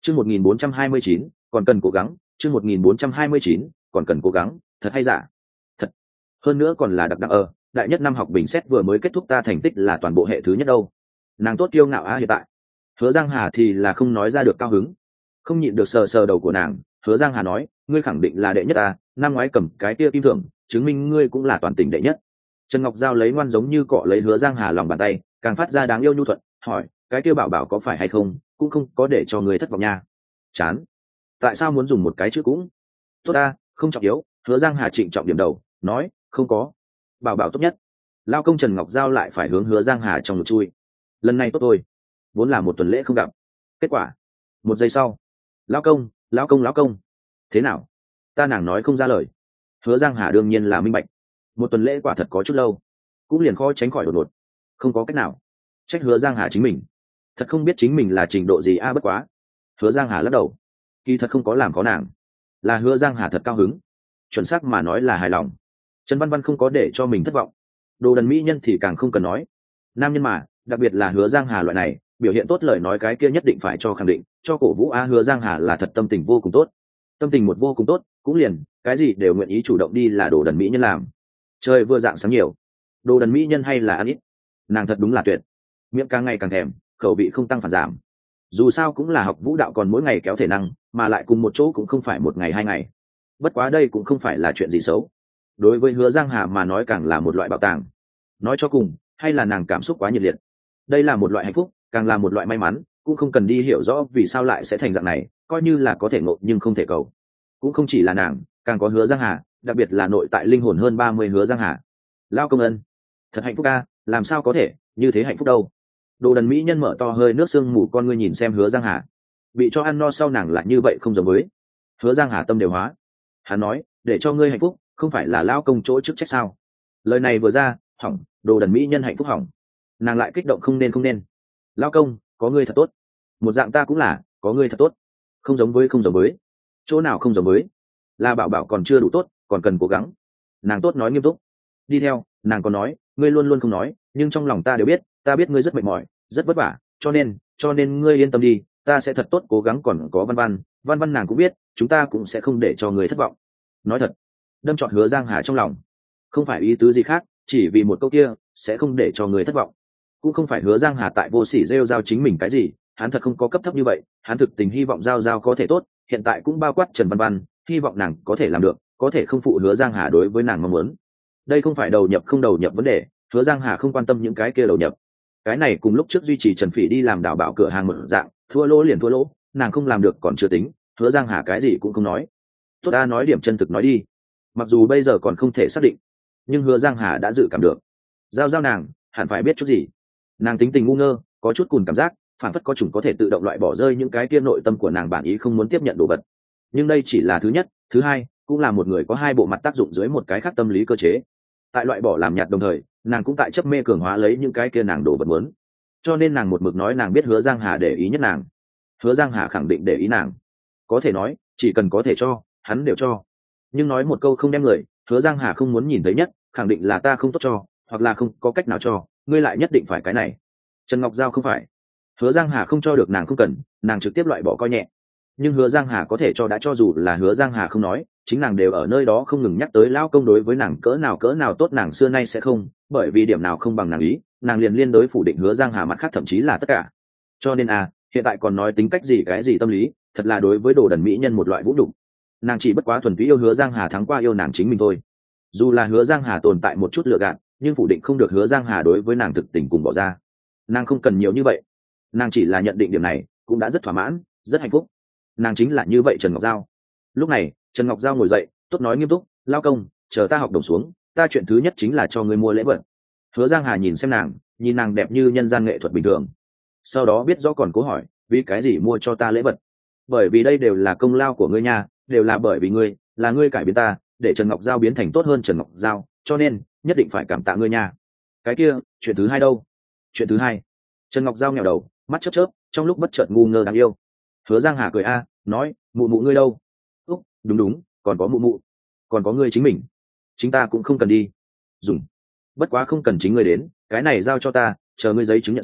Chương 1429, còn cần cố gắng, chương 1429, còn cần cố gắng, thật hay giả? Thật. Hơn nữa còn là đặc đặc đại nhất năm học bình xét vừa mới kết thúc ta thành tích là toàn bộ hệ thứ nhất đâu. Nàng tốt kiêu ngạo hiện tại. Hứa Giang Hà thì là không nói ra được cao hứng. Không nhịn được sờ sờ đầu của nàng, Hứa Giang Hà nói, ngươi khẳng định là đệ nhất ta, năm ngoái cầm cái kia kim thưởng, chứng minh ngươi cũng là toàn tỉnh đệ nhất. Trần Ngọc Giao lấy ngoan giống như cọ lấy Hứa Giang Hà lòng bàn tay, càng phát ra đáng yêu nhu thuận, hỏi, cái kia bảo bảo có phải hay không, cũng không có để cho người thất vọng nha. Chán. Tại sao muốn dùng một cái chữ cũng? Tốt ta, không trọng yếu. Hứa Giang Hà trịnh trọng điểm đầu, nói, không có. Bảo bảo tốt nhất. Lao công Trần Ngọc Giao lại phải hướng Hứa Giang Hà trong ngực chui. Lần này tốt thôi, vốn là một tuần lễ không gặp. Kết quả, một giây sau, Lao công, Lao công, Lao công. Thế nào? Ta nàng nói không ra lời. Hứa Giang Hà đương nhiên là minh bạch. Một tuần lễ quả thật có chút lâu, cũng liền khó tránh khỏi đột ngột. Không có cách nào. Trách Hứa Giang Hà chính mình. Thật không biết chính mình là trình độ gì bất quá. Hứa Giang Hà lắc đầu. Kỳ thật không có làm có nàng, là Hứa Giang Hà thật cao hứng, chuẩn xác mà nói là hài lòng. Trần Văn Văn không có để cho mình thất vọng, đồ đần mỹ nhân thì càng không cần nói. Nam nhân mà, đặc biệt là Hứa Giang Hà loại này biểu hiện tốt lời nói cái kia nhất định phải cho khẳng định, cho cổ vũ. Hứa Giang Hà là thật tâm tình vô cùng tốt, tâm tình một vô cùng tốt, cũng liền cái gì đều nguyện ý chủ động đi là đồ đần mỹ nhân làm. Trời vừa dạng sáng nhiều, đồ đần mỹ nhân hay là ăn ít, nàng thật đúng là tuyệt, miệng càng ngày càng thèm, khẩu vị không tăng phản giảm. Dù sao cũng là học vũ đạo, còn mỗi ngày kéo thể năng, mà lại cùng một chỗ cũng không phải một ngày hai ngày. Bất quá đây cũng không phải là chuyện gì xấu, đối với Hứa Giang Hà mà nói càng là một loại bảo tàng. Nói cho cùng, hay là nàng cảm xúc quá nhiệt liệt. Đây là một loại hạnh phúc, càng là một loại may mắn, cũng không cần đi hiểu rõ vì sao lại sẽ thành dạng này, coi như là có thể ngộ nhưng không thể cầu. Cũng không chỉ là nàng, càng có Hứa Giang Hà, đặc biệt là nội tại linh hồn hơn 30 Hứa Giang Hà. Lao công ân, thật hạnh phúc làm sao có thể như thế hạnh phúc đâu. Đồ đần mỹ nhân mở to hơi nước sương mù con ngươi nhìn xem Hứa Giang Hà, bị cho ăn no sau nàng lại như vậy không giống với. Hứa Giang Hà tâm đều hóa. Hắn nói, để cho ngươi hạnh phúc không phải là lao công chỗ chức trách sao? Lời này vừa ra, hỏng, đồ đần mỹ nhân hạnh phúc hỏng. Nàng lại kích động không nên. Lao công, có ngươi thật tốt. Một dạng ta cũng là, có ngươi thật tốt. Không giống với. Chỗ nào không giống với? Là bảo bảo còn chưa đủ tốt, còn cần cố gắng. Nàng tốt nói nghiêm túc. Đi theo, nàng còn nói, ngươi luôn luôn không nói, nhưng trong lòng ta đều biết, ta biết ngươi rất mệt mỏi, rất vất vả, cho nên ngươi yên tâm đi, ta sẽ thật tốt cố gắng. Còn có Văn Văn nàng cũng biết, chúng ta cũng sẽ không để cho ngươi thất vọng. Nói thật, đâm trọt Hứa Giang Hà trong lòng. Không phải ý tứ gì khác, chỉ vì một câu kia sẽ không để cho người thất vọng. Cũng không phải Hứa Giang Hà tại vô sỉ rêu rao chính mình cái gì, hắn thật không có cấp thấp như vậy, hắn thực tình hy vọng giao có thể tốt, hiện tại cũng bao quát Trần Văn Văn, hy vọng nàng có thể làm được, có thể không phụ Hứa Giang Hà đối với nàng mong muốn. Đây không phải đầu nhập không đầu nhập vấn đề, Hứa Giang Hà không quan tâm những cái kia đầu nhập. Cái này cùng lúc trước duy trì Trần Phỉ đi làm đảo bảo cửa hàng một dạng, thua lỗ liền thua lỗ, nàng không làm được còn chưa tính, Hứa Giang Hà cái gì cũng không nói. Tốt, ta nói điểm chân thực nói đi. Mặc dù bây giờ còn không thể xác định, nhưng Hứa Giang Hà đã dự cảm được, giao nàng hẳn phải biết chút gì. Nàng tính tình ngu ngơ, có chút cùn cảm giác, phản phất có chủng có thể tự động loại bỏ rơi những cái kia nội tâm của nàng bản ý không muốn tiếp nhận đồ vật. Nhưng đây chỉ là thứ nhất, thứ hai cũng là một người có hai bộ mặt tác dụng dưới một cái khác tâm lý cơ chế. Tại loại bỏ làm nhạt đồng thời, nàng cũng tại chấp mê cường hóa lấy những cái kia nàng đồ vật muốn. Cho nên nàng một mực nói nàng biết Hứa Giang Hà để ý nhất nàng. Hứa Giang Hà khẳng định để ý nàng, có thể nói chỉ cần có thể cho hắn đều cho. Nhưng nói một câu không đem người, Hứa Giang Hà không muốn nhìn thấy nhất, khẳng định là ta không tốt cho, hoặc là không có cách nào cho, ngươi lại nhất định phải cái này. Trần Ngọc Giao không phải. Hứa Giang Hà không cho được nàng không cần, nàng trực tiếp loại bỏ coi nhẹ. Nhưng Hứa Giang Hà có thể cho đã cho, dù là Hứa Giang Hà không nói, chính nàng đều ở nơi đó không ngừng nhắc tới lao công đối với nàng cỡ nào tốt, nàng xưa nay sẽ không, bởi vì điểm nào không bằng nàng ý, nàng liền liên đối phủ định Hứa Giang Hà mặt khác thậm chí là tất cả. Cho nên hiện tại còn nói tính cách gì cái gì tâm lý, thật là đối với đồ đần mỹ nhân một loại vũ nhục. Nàng chỉ bất quá thuần túy yêu Hứa Giang Hà thắng qua yêu nàng chính mình thôi. Dù là Hứa Giang Hà tồn tại một chút lựa gạt, nhưng phủ định không được Hứa Giang Hà đối với nàng thực tình cùng bỏ ra. Nàng không cần nhiều như vậy, nàng chỉ là nhận định điểm này cũng đã rất thỏa mãn, rất hạnh phúc. Nàng chính là như vậy Trần Ngọc Giao. Lúc này Trần Ngọc Giao ngồi dậy, tốt nói nghiêm túc, lao công, chờ ta học đồng xuống, ta chuyện thứ nhất chính là cho ngươi mua lễ vật. Hứa Giang Hà nhìn xem nàng, nhìn nàng đẹp như nhân gian nghệ thuật bình thường, sau đó biết rõ còn cố hỏi, vì cái gì mua cho ta lễ vật? Bởi vì đây đều là công lao của ngươi nha, đều là bởi vì ngươi, là ngươi cải biến ta, để Trần Ngọc Giao biến thành tốt hơn Trần Ngọc Giao, cho nên nhất định phải cảm tạ ngươi nha. Cái kia, chuyện thứ hai đâu? Chuyện thứ hai. Trần Ngọc Giao nghèo đầu, mắt chớp, trong lúc bất chợt ngu ngơ đáng yêu. Hứa Giang Hà cười nói, mụ mụ ngươi đâu? Đúng, còn có mụ mụ, còn có ngươi chính mình. Chính ta cũng không cần đi dùng, bất quá không cần chính ngươi đến, cái này giao cho ta, chờ ngươi giấy chứng nhận xuống,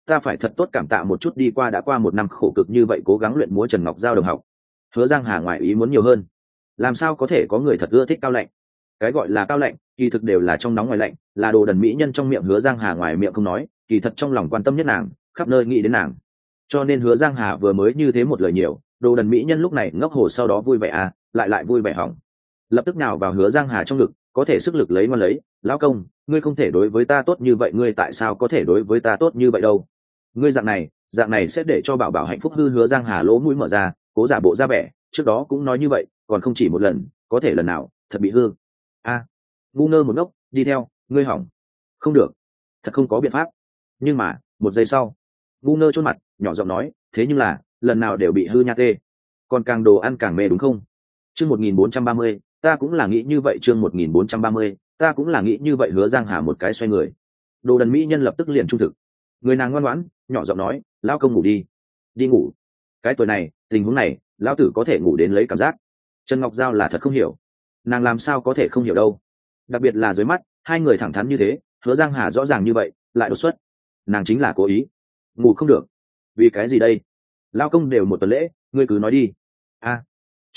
ta phải thật tốt cảm tạ một chút đi qua đã qua một năm khổ cực như vậy cố gắng luyện múa Trần Ngọc Giao đồng học. Hứa Giang Hà ngoại ý muốn nhiều hơn, làm sao có thể có người thật ưa thích Cao Lạnh. Cái gọi là Cao Lạnh kỳ thực đều là trong nóng ngoài lạnh, là đồ đần mỹ nhân trong miệng Hứa Giang Hà ngoài miệng không nói, kỳ thật trong lòng quan tâm nhất nàng, khắp nơi nghĩ đến nàng. Cho nên Hứa Giang Hà vừa mới như thế một lời nhiều, đồ đần mỹ nhân lúc này ngốc hồ sau đó vui vẻ à, lại vui vẻ hỏng, lập tức nào vào Hứa Giang Hà trong ngực, có thể sức lực lấy mà lấy. Lão công, ngươi không thể đối với ta tốt như vậy, ngươi tại sao có thể đối với ta tốt như vậy đâu? Ngươi dạng này sẽ để cho bảo bảo hạnh phúc hư. Hứa Giang Hà lỗ mũi mở ra, cố giả bộ ra vẻ, trước đó cũng nói như vậy, còn không chỉ một lần, có thể lần nào thật bị hư. A, ngu ngơ một ngốc, đi theo ngươi hỏng. Không được, thật không có biện pháp. Nhưng mà một giây sau, ngu ngơ chôn mặt, nhỏ giọng nói, thế nhưng là lần nào đều bị hư nha tê, còn càng đồ ăn càng mê đúng không? Chương 1430, ta cũng là nghĩ như vậy. Chương 1430, ta cũng là nghĩ như vậy. Hứa Giang Hà một cái xoay người, đồ đần mỹ nhân lập tức liền trung thực, người nàng ngoan ngoãn, nhỏ giọng nói, lão công ngủ đi, đi ngủ. Cái tuổi này, tình huống này, lão tử có thể ngủ đến lấy cảm giác. Trần Ngọc Giao là thật không hiểu, nàng làm sao có thể không hiểu đâu, đặc biệt là dưới mắt hai người thẳng thắn như thế, Hứa Giang Hà rõ ràng như vậy lại đột xuất, nàng chính là cố ý. Ngủ không được, vì cái gì đây? Lão công đều một tuần lễ, ngươi cứ nói đi. A,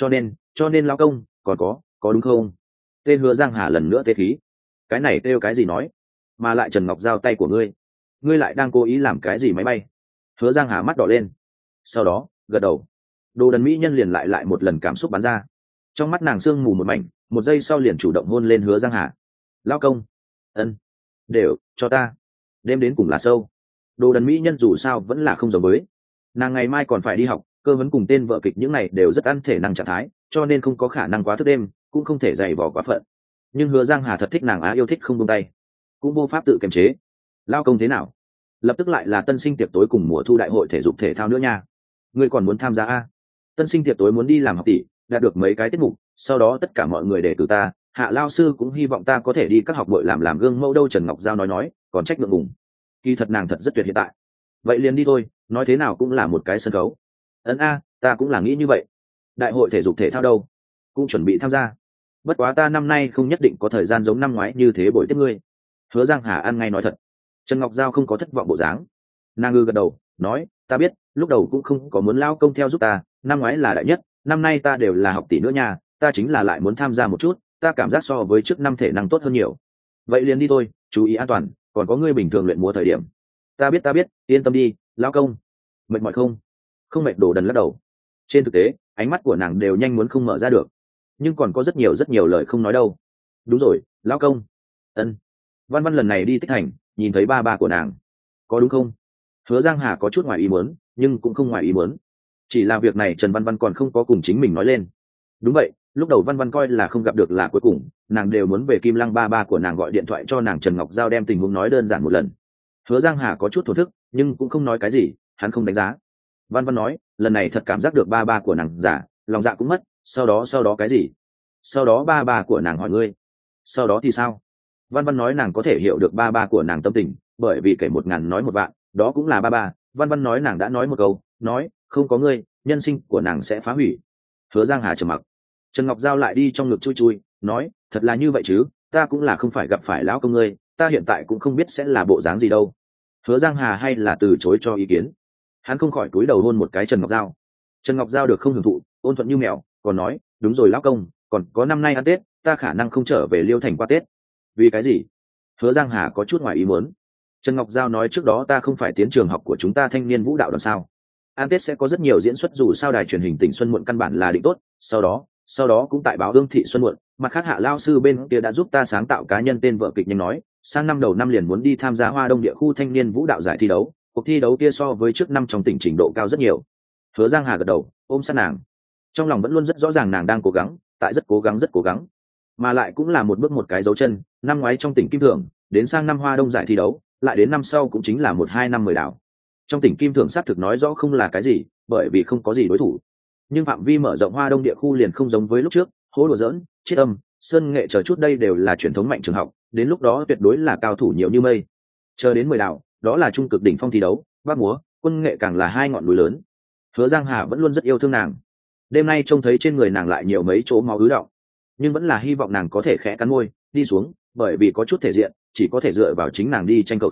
cho nên lão công còn có đúng không? Tên Hứa Giang Hà lần nữa tê khí, cái này kêu cái gì nói, mà lại Trần Ngọc Giao tay của ngươi lại đang cố ý làm cái gì máy bay? Hứa Giang Hà mắt đỏ lên, sau đó gật đầu. Đồ đần mỹ nhân liền lại một lần cảm xúc bắn ra, trong mắt nàng sương mù một mảnh, một giây sau liền chủ động hôn lên Hứa Giang Hà. Lão công, ân, đều cho ta. Đêm đến cùng là sâu. Đồ đần mỹ nhân dù sao vẫn là không giống với, nàng ngày mai còn phải đi học, cơ vấn cùng tên vợ kịch những này đều rất ăn thể năng trạng thái, cho nên không có khả năng quá thức đêm, cũng không thể dày vò quá phận. Nhưng Hứa Giang Hà thật thích nàng yêu thích không buông tay, cũng vô pháp tự kiềm chế. Lao công thế nào? Lập tức lại là tân sinh tiệc tối cùng mùa thu đại hội thể dục thể thao nữa nha, ngươi còn muốn tham gia a? Tân sinh tiệc tối muốn đi làm học tỷ, đạt được mấy cái tiết mục, sau đó tất cả mọi người để từ ta, Hạ lao sư cũng hy vọng ta có thể đi các học bội làm gương mẫu đâu. Trần Ngọc Giao nói, còn trách ngượng ngùng, kỳ thật nàng thật rất tuyệt hiện tại. Vậy liền đi thôi, nói thế nào cũng là một cái sân khấu. Ấn a, ta cũng là nghĩ như vậy. Đại hội thể dục thể thao đâu, cũng chuẩn bị tham gia, bất quá ta năm nay không nhất định có thời gian giống năm ngoái như thế bội tiếp ngươi. Hứa Giang Hà ăn ngay nói thật. Trần Ngọc Giao không có thất vọng bộ dáng, nàng gật đầu nói, ta biết, lúc đầu cũng không có muốn lao công theo giúp ta, năm ngoái là đại nhất, năm nay ta đều là học tỷ nữa nha, ta chính là lại muốn tham gia một chút, ta cảm giác so với trước năm thể năng tốt hơn nhiều. Vậy liền đi thôi, chú ý an toàn, còn có ngươi bình thường luyện múa thời điểm. Ta biết, yên tâm đi, lao công. Mệt mỏi không? Không mệt. Đồ đần lắc đầu. Trên thực tế, ánh mắt của nàng đều nhanh muốn không mở ra được, nhưng còn có rất nhiều lời không nói đâu. Đúng rồi, lao công. Ân. Văn Văn lần này đi Tích Thành, nhìn thấy ba của nàng, có đúng không? Hứa Giang Hà có chút ngoài ý muốn, nhưng cũng không ngoài ý muốn, chỉ là việc này Trần Văn Văn còn không có cùng chính mình nói lên. Đúng vậy, lúc đầu Văn Văn coi là không gặp được là cuối cùng, nàng đều muốn về Kim Lăng, ba của nàng gọi điện thoại cho nàng Trần Ngọc Giao đem tình huống nói đơn giản một lần. Hứa Giang Hà có chút thổ thức, nhưng cũng không nói cái gì, hắn không đánh giá. Văn Văn nói, lần này thật cảm giác được ba của nàng giả, lòng dạ cũng mất, sau đó cái gì? Sau đó ba của nàng hỏi ngươi. Sau đó thì sao? Văn Văn nói nàng có thể hiểu được ba của nàng tâm tình, bởi vì kể 1000 nói 1 vạn, đó cũng là ba. Văn Văn nói nàng đã nói một câu, nói không có ngươi, nhân sinh của nàng sẽ phá hủy. Hứa Giang Hà trầm mặc. Trần Ngọc Giao lại đi trong ngực chui, nói, thật là như vậy chứ, ta cũng là không phải gặp phải lão công ngươi, ta hiện tại cũng không biết sẽ là bộ dáng gì đâu. Hứa Giang Hà hay là từ chối cho ý kiến, hắn không khỏi cúi đầu hôn một cái Trần Ngọc Giao. Trần Ngọc Giao được không hưởng thụ, ôn thuận như mèo, còn nói, đúng rồi lão công, còn có năm nay ăn Tết, ta khả năng không trở về Liêu Thành qua Tết. Vì cái gì? Hứa Giang Hà có chút ngoài ý muốn. Trần Ngọc Giao nói trước đó ta không phải tiến trường học của chúng ta thanh niên vũ đạo đoàn sao? An Tết sẽ có rất nhiều diễn xuất, dù sao đài truyền hình tỉnh Xuân Muộn căn bản là định tốt, sau đó cũng tại báo Hương Thị Xuân Muộn, mặt khác Hạ lao sư bên kia đã giúp ta sáng tạo cá nhân tên vợ kịch nhanh nói, sang năm đầu năm liền muốn đi tham gia Hoa Đông địa khu thanh niên vũ đạo giải thi đấu, cuộc thi đấu kia so với trước năm trong tỉnh trình độ cao rất nhiều. Hứa Giang Hà gật đầu, ôm sát nàng, trong lòng vẫn luôn rất rõ ràng nàng đang cố gắng, tại rất cố gắng, mà lại cũng là một bước một cái dấu chân, năm ngoái trong tỉnh Kim Thưởng, đến sang năm Hoa Đông giải thi đấu, lại đến năm sau cũng chính là 1-2 năm 10 đảo. Trong tỉnh Kim Thưởng xác thực nói rõ không là cái gì, bởi vì không có gì đối thủ. Nhưng phạm vi mở rộng Hoa Đông địa khu liền không giống với lúc trước, hố đùa giỡn, chiết âm, sơn nghệ chờ chút đây đều là truyền thống mạnh trường học, đến lúc đó tuyệt đối là cao thủ nhiều như mây. Chờ đến 10 đảo, đó là trung cực đỉnh phong thi đấu, bác múa, quân nghệ càng là 2 ngọn núi lớn. Hứa Giang Hà vẫn luôn rất yêu thương nàng. Đêm nay trông thấy trên người nàng lại nhiều mấy chỗ máu ứ đọng, nhưng vẫn là hy vọng nàng có thể khẽ cắn môi đi xuống, bởi vì có chút thể diện, chỉ có thể dựa vào chính nàng đi tranh cầu khí,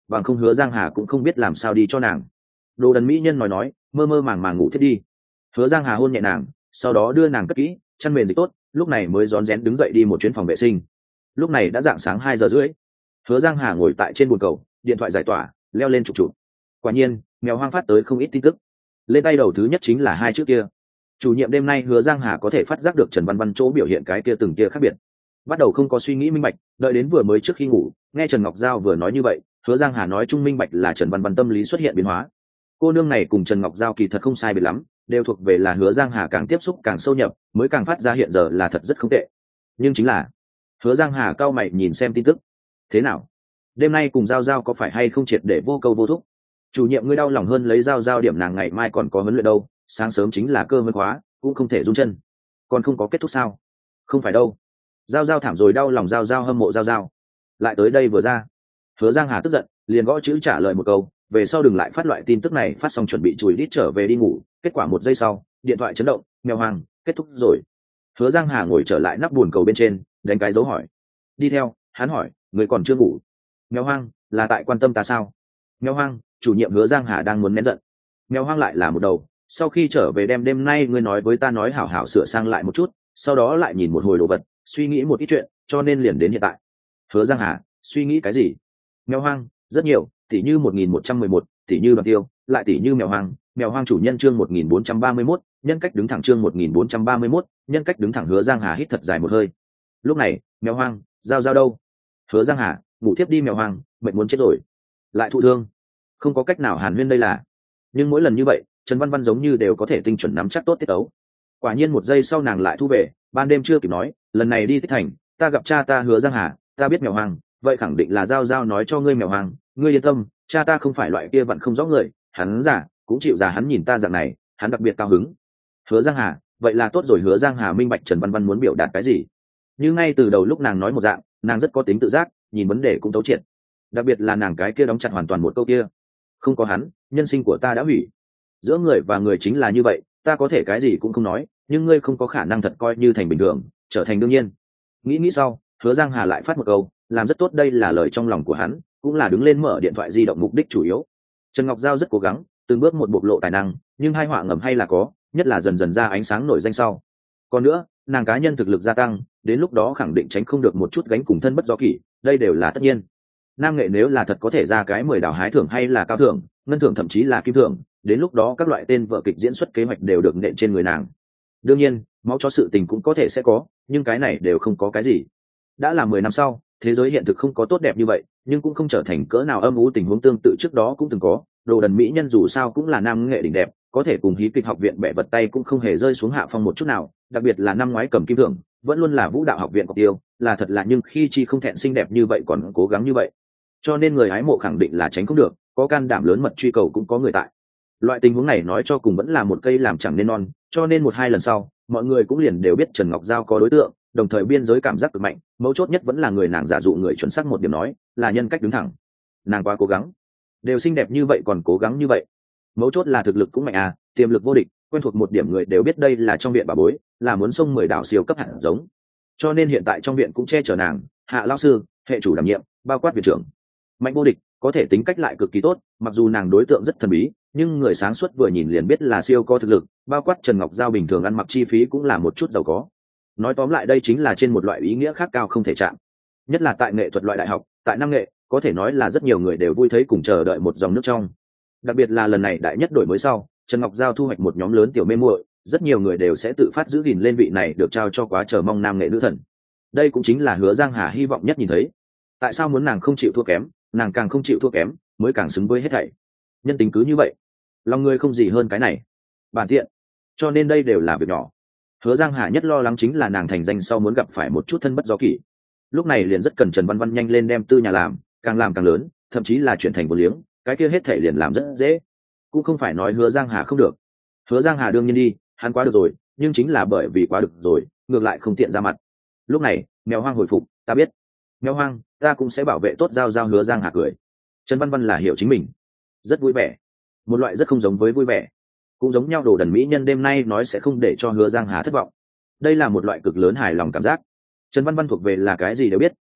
bằng không Hứa Giang Hà cũng không biết làm sao đi cho nàng. Đồ đần mỹ nhân nói mơ mơ màng màng ngủ thiết đi. Hứa Giang Hà hôn nhẹ nàng, sau đó đưa nàng cất kỹ, chăn mền dịch tốt, lúc này mới rón rén đứng dậy đi một chuyến phòng vệ sinh. Lúc này đã dạng sáng 2 giờ rưỡi. Hứa Giang Hà ngồi tại trên bồn cầu, điện thoại giải tỏa, leo lên chụp. Quả nhiên mèo hoang phát tới không ít tin tức. Lên tay đầu thứ nhất chính là 2 chữ kia. Chủ nhiệm đêm nay Hứa Giang Hà có thể phát giác được Trần Văn Văn chỗ biểu hiện cái kia từng kia khác biệt. Bắt đầu không có suy nghĩ minh bạch, đợi đến vừa mới trước khi ngủ, nghe Trần Ngọc Giao vừa nói như vậy, Hứa Giang Hà nói trung minh bạch là Trần Văn Văn tâm lý xuất hiện biến hóa. Cô nương này cùng Trần Ngọc Giao kỳ thật không sai biệt lắm, đều thuộc về là Hứa Giang Hà càng tiếp xúc càng sâu nhập, mới càng phát ra hiện giờ là thật rất không tệ. Nhưng chính là Hứa Giang Hà cao mày nhìn xem tin tức. Thế nào? Đêm nay cùng Giao Giao có phải hay không triệt để vô câu vô thúc? Chủ nhiệm ngươi đau lòng hơn lấy Giao Giao điểm nàng ngày mai còn có huấn luyện đâu, sáng sớm chính là cơ hơn khóa, cũng không thể run chân. Còn không có kết thúc sao? Không phải đâu. Giao Giao thảm rồi đau lòng Giao Giao hâm mộ Giao Giao. Lại tới đây vừa ra. Hứa Giang Hà tức giận, liền gõ chữ trả lời một câu, về sau đừng lại phát loại tin tức này, phát xong chuẩn bị chùi đít trở về đi ngủ. Kết quả 1 giây sau, điện thoại chấn động, mèo hoang, kết thúc rồi. Hứa Giang Hà ngồi trở lại nắp buồn cầu bên trên, đánh cái dấu hỏi. Đi theo, hắn hỏi, người còn chưa ngủ? Mèo hoang, là tại quan tâm ta sao? Mèo hoang, chủ nhiệm Hứa Giang Hà đang muốn nén giận. Mèo hoang lại là một đầu, sau khi trở về đêm nay ngươi nói với ta nói hảo hảo sửa sang lại một chút, sau đó lại nhìn một hồi đồ vật, suy nghĩ một ít chuyện, cho nên liền đến hiện tại. Hứa Giang Hà, suy nghĩ cái gì? Mèo hoang, rất nhiều, tỷ như 1111, tỷ như Đoàn Tiêu, lại tỷ như mèo hoang chủ nhân chương 1431, nhân cách đứng thẳng chương 1431, nhân cách đứng thẳng. Hứa Giang Hà hít thật dài một hơi. Lúc này, mèo hoang, Giao Giao đâu? Hứa Giang Hà, ngủ tiếp đi mèo hoang, mệt muốn chết rồi. Lại thụ thương, không có cách nào hàn huyên đây là. Nhưng mỗi lần như vậy, Trần Văn Văn giống như đều có thể tinh chuẩn nắm chắc tốt tiết ấu. Quả nhiên 1 giây sau nàng lại thu về, ban đêm chưa kịp nói, lần này đi Tích Thành, ta gặp cha ta Hứa Giang Hà, ta biết mèo hoang, vậy khẳng định là Giao Giao nói cho ngươi mèo hoang, ngươi yên tâm, cha ta không phải loại kia vặn không rõ người, hắn giả, cũng chịu già hắn nhìn ta dạng này, hắn đặc biệt cao hứng. Hứa Giang Hà, vậy là tốt rồi. Hứa Giang Hà minh bạch Trần Văn Văn muốn biểu đạt cái gì. Nhưng ngay từ đầu lúc nàng nói một dạng, nàng rất có tính tự giác, nhìn vấn đề cũng thấu triệt. Đặc biệt là nàng cái kia đóng chặt hoàn toàn một câu kia, không có hắn, nhân sinh của ta đã hủy. Giữa người và người chính là như vậy, ta có thể cái gì cũng không nói, nhưng ngươi không có khả năng thật coi như thành bình thường, trở thành đương nhiên. Nghĩ sau, Hứa Giang Hà lại phát một câu, làm rất tốt, đây là lời trong lòng của hắn, cũng là đứng lên mở điện thoại di động mục đích chủ yếu. Trần Ngọc Giao rất cố gắng, từng bước một bộc lộ tài năng, nhưng hai họa ngầm hay là có, nhất là dần dần ra ánh sáng nổi danh sau. Còn nữa, nàng cá nhân thực lực gia tăng, đến lúc đó khẳng định tránh không được một chút gánh cùng thân bất do kỷ, đây đều là tất nhiên. Nam nghệ nếu là thật có thể ra cái 10 đào hái thưởng hay là cao thưởng, ngân thưởng thậm chí là kim thưởng, đến lúc đó các loại tên vợ kịch diễn xuất kế hoạch đều được nện trên người nàng. Đương nhiên, máu cho sự tình cũng có thể sẽ có, nhưng cái này đều không có cái gì. Đã là 10 năm sau, thế giới hiện thực không có tốt đẹp như vậy, nhưng cũng không trở thành cỡ nào âm u tình huống tương tự trước đó cũng từng có. Đồ đần mỹ nhân dù sao cũng là nam nghệ đỉnh đẹp, có thể cùng hí kịch học viện bẻ vật tay cũng không hề rơi xuống hạ phong một chút nào, đặc biệt là năm ngoái cầm kim thưởng, vẫn luôn là vũ đạo học viện cọc tiêu, là thật là, nhưng khi chi không thẹn xinh đẹp như vậy còn cố gắng như vậy. Cho nên người hái mộ khẳng định là tránh không được, có can đảm lớn mật truy cầu cũng có người tại. Loại tình huống này nói cho cùng vẫn là một cây làm chẳng nên non, cho nên 1-2 lần sau, mọi người cũng liền đều biết Trần Ngọc Giao có đối tượng, đồng thời biên giới cảm giác cực mạnh, mấu chốt nhất vẫn là người nàng giả dụ người chuẩn xác một điểm nói, là nhân cách đứng thẳng. Nàng quá cố gắng, đều xinh đẹp như vậy còn cố gắng như vậy. Mấu chốt là thực lực cũng mạnh à, tiềm lực vô địch, quen thuộc một điểm người đều biết đây là trong viện bà bối, là muốn xông 10 đảo siêu cấp hạt giống. Cho nên hiện tại trong viện cũng che chở nàng, Hạ lão sư, hệ chủ đảm nhiệm, bao quát viện trưởng. Mạnh vô địch, có thể tính cách lại cực kỳ tốt, mặc dù nàng đối tượng rất thần bí, nhưng người sáng suốt vừa nhìn liền biết là siêu có thực lực, bao quát Trần Ngọc Giao bình thường ăn mặc chi phí cũng là một chút giàu có. Nói tóm lại đây chính là trên một loại ý nghĩa khác cao không thể chạm. Nhất là tại nghệ thuật loại đại học, tại năm nghệ, có thể nói là rất nhiều người đều vui thấy cùng chờ đợi một dòng nước trong. Đặc biệt là lần này đại nhất đổi mới sau, Trần Ngọc Giao thu hoạch một nhóm lớn tiểu mê muội, rất nhiều người đều sẽ tự phát giữ gìn lên vị này được trao cho quá chờ mong nam nghệ nữ thần. Đây cũng chính là Hứa Giang Hà hy vọng nhất nhìn thấy. Tại sao muốn nàng không chịu thua kém, nàng càng không chịu thua kém, mới càng xứng với hết thảy. Nhân tính cứ như vậy, lòng người không gì hơn cái này. Bản tiện. Cho nên đây đều là việc nhỏ. Hứa Giang Hà nhất lo lắng chính là nàng thành danh sau muốn gặp phải một chút thân bất do kỷ. Lúc này liền rất cần Trần Văn Văn nhanh lên đem tư nhà làm càng lớn, thậm chí là chuyển thành vô liếng, cái kia hết thảy liền làm rất dễ. Cũng không phải nói Hứa Giang Hà không được. Hứa Giang Hà đương nhiên đi, hắn quá được rồi, nhưng chính là bởi vì quá được rồi, ngược lại không tiện ra mặt. Lúc này, mèo hoang hồi phục, ta biết. Mèo hoang, ta cũng sẽ bảo vệ tốt Giao Giao. Hứa Giang Hà cười. Trần Văn Văn là hiểu chính mình, rất vui vẻ, một loại rất không giống với vui vẻ, cũng giống nhau. Đồ đần mỹ nhân đêm nay nói sẽ không để cho Hứa Giang Hà thất vọng, đây là một loại cực lớn hài lòng cảm giác. Trần Văn Văn thuộc về là cái gì đều biết,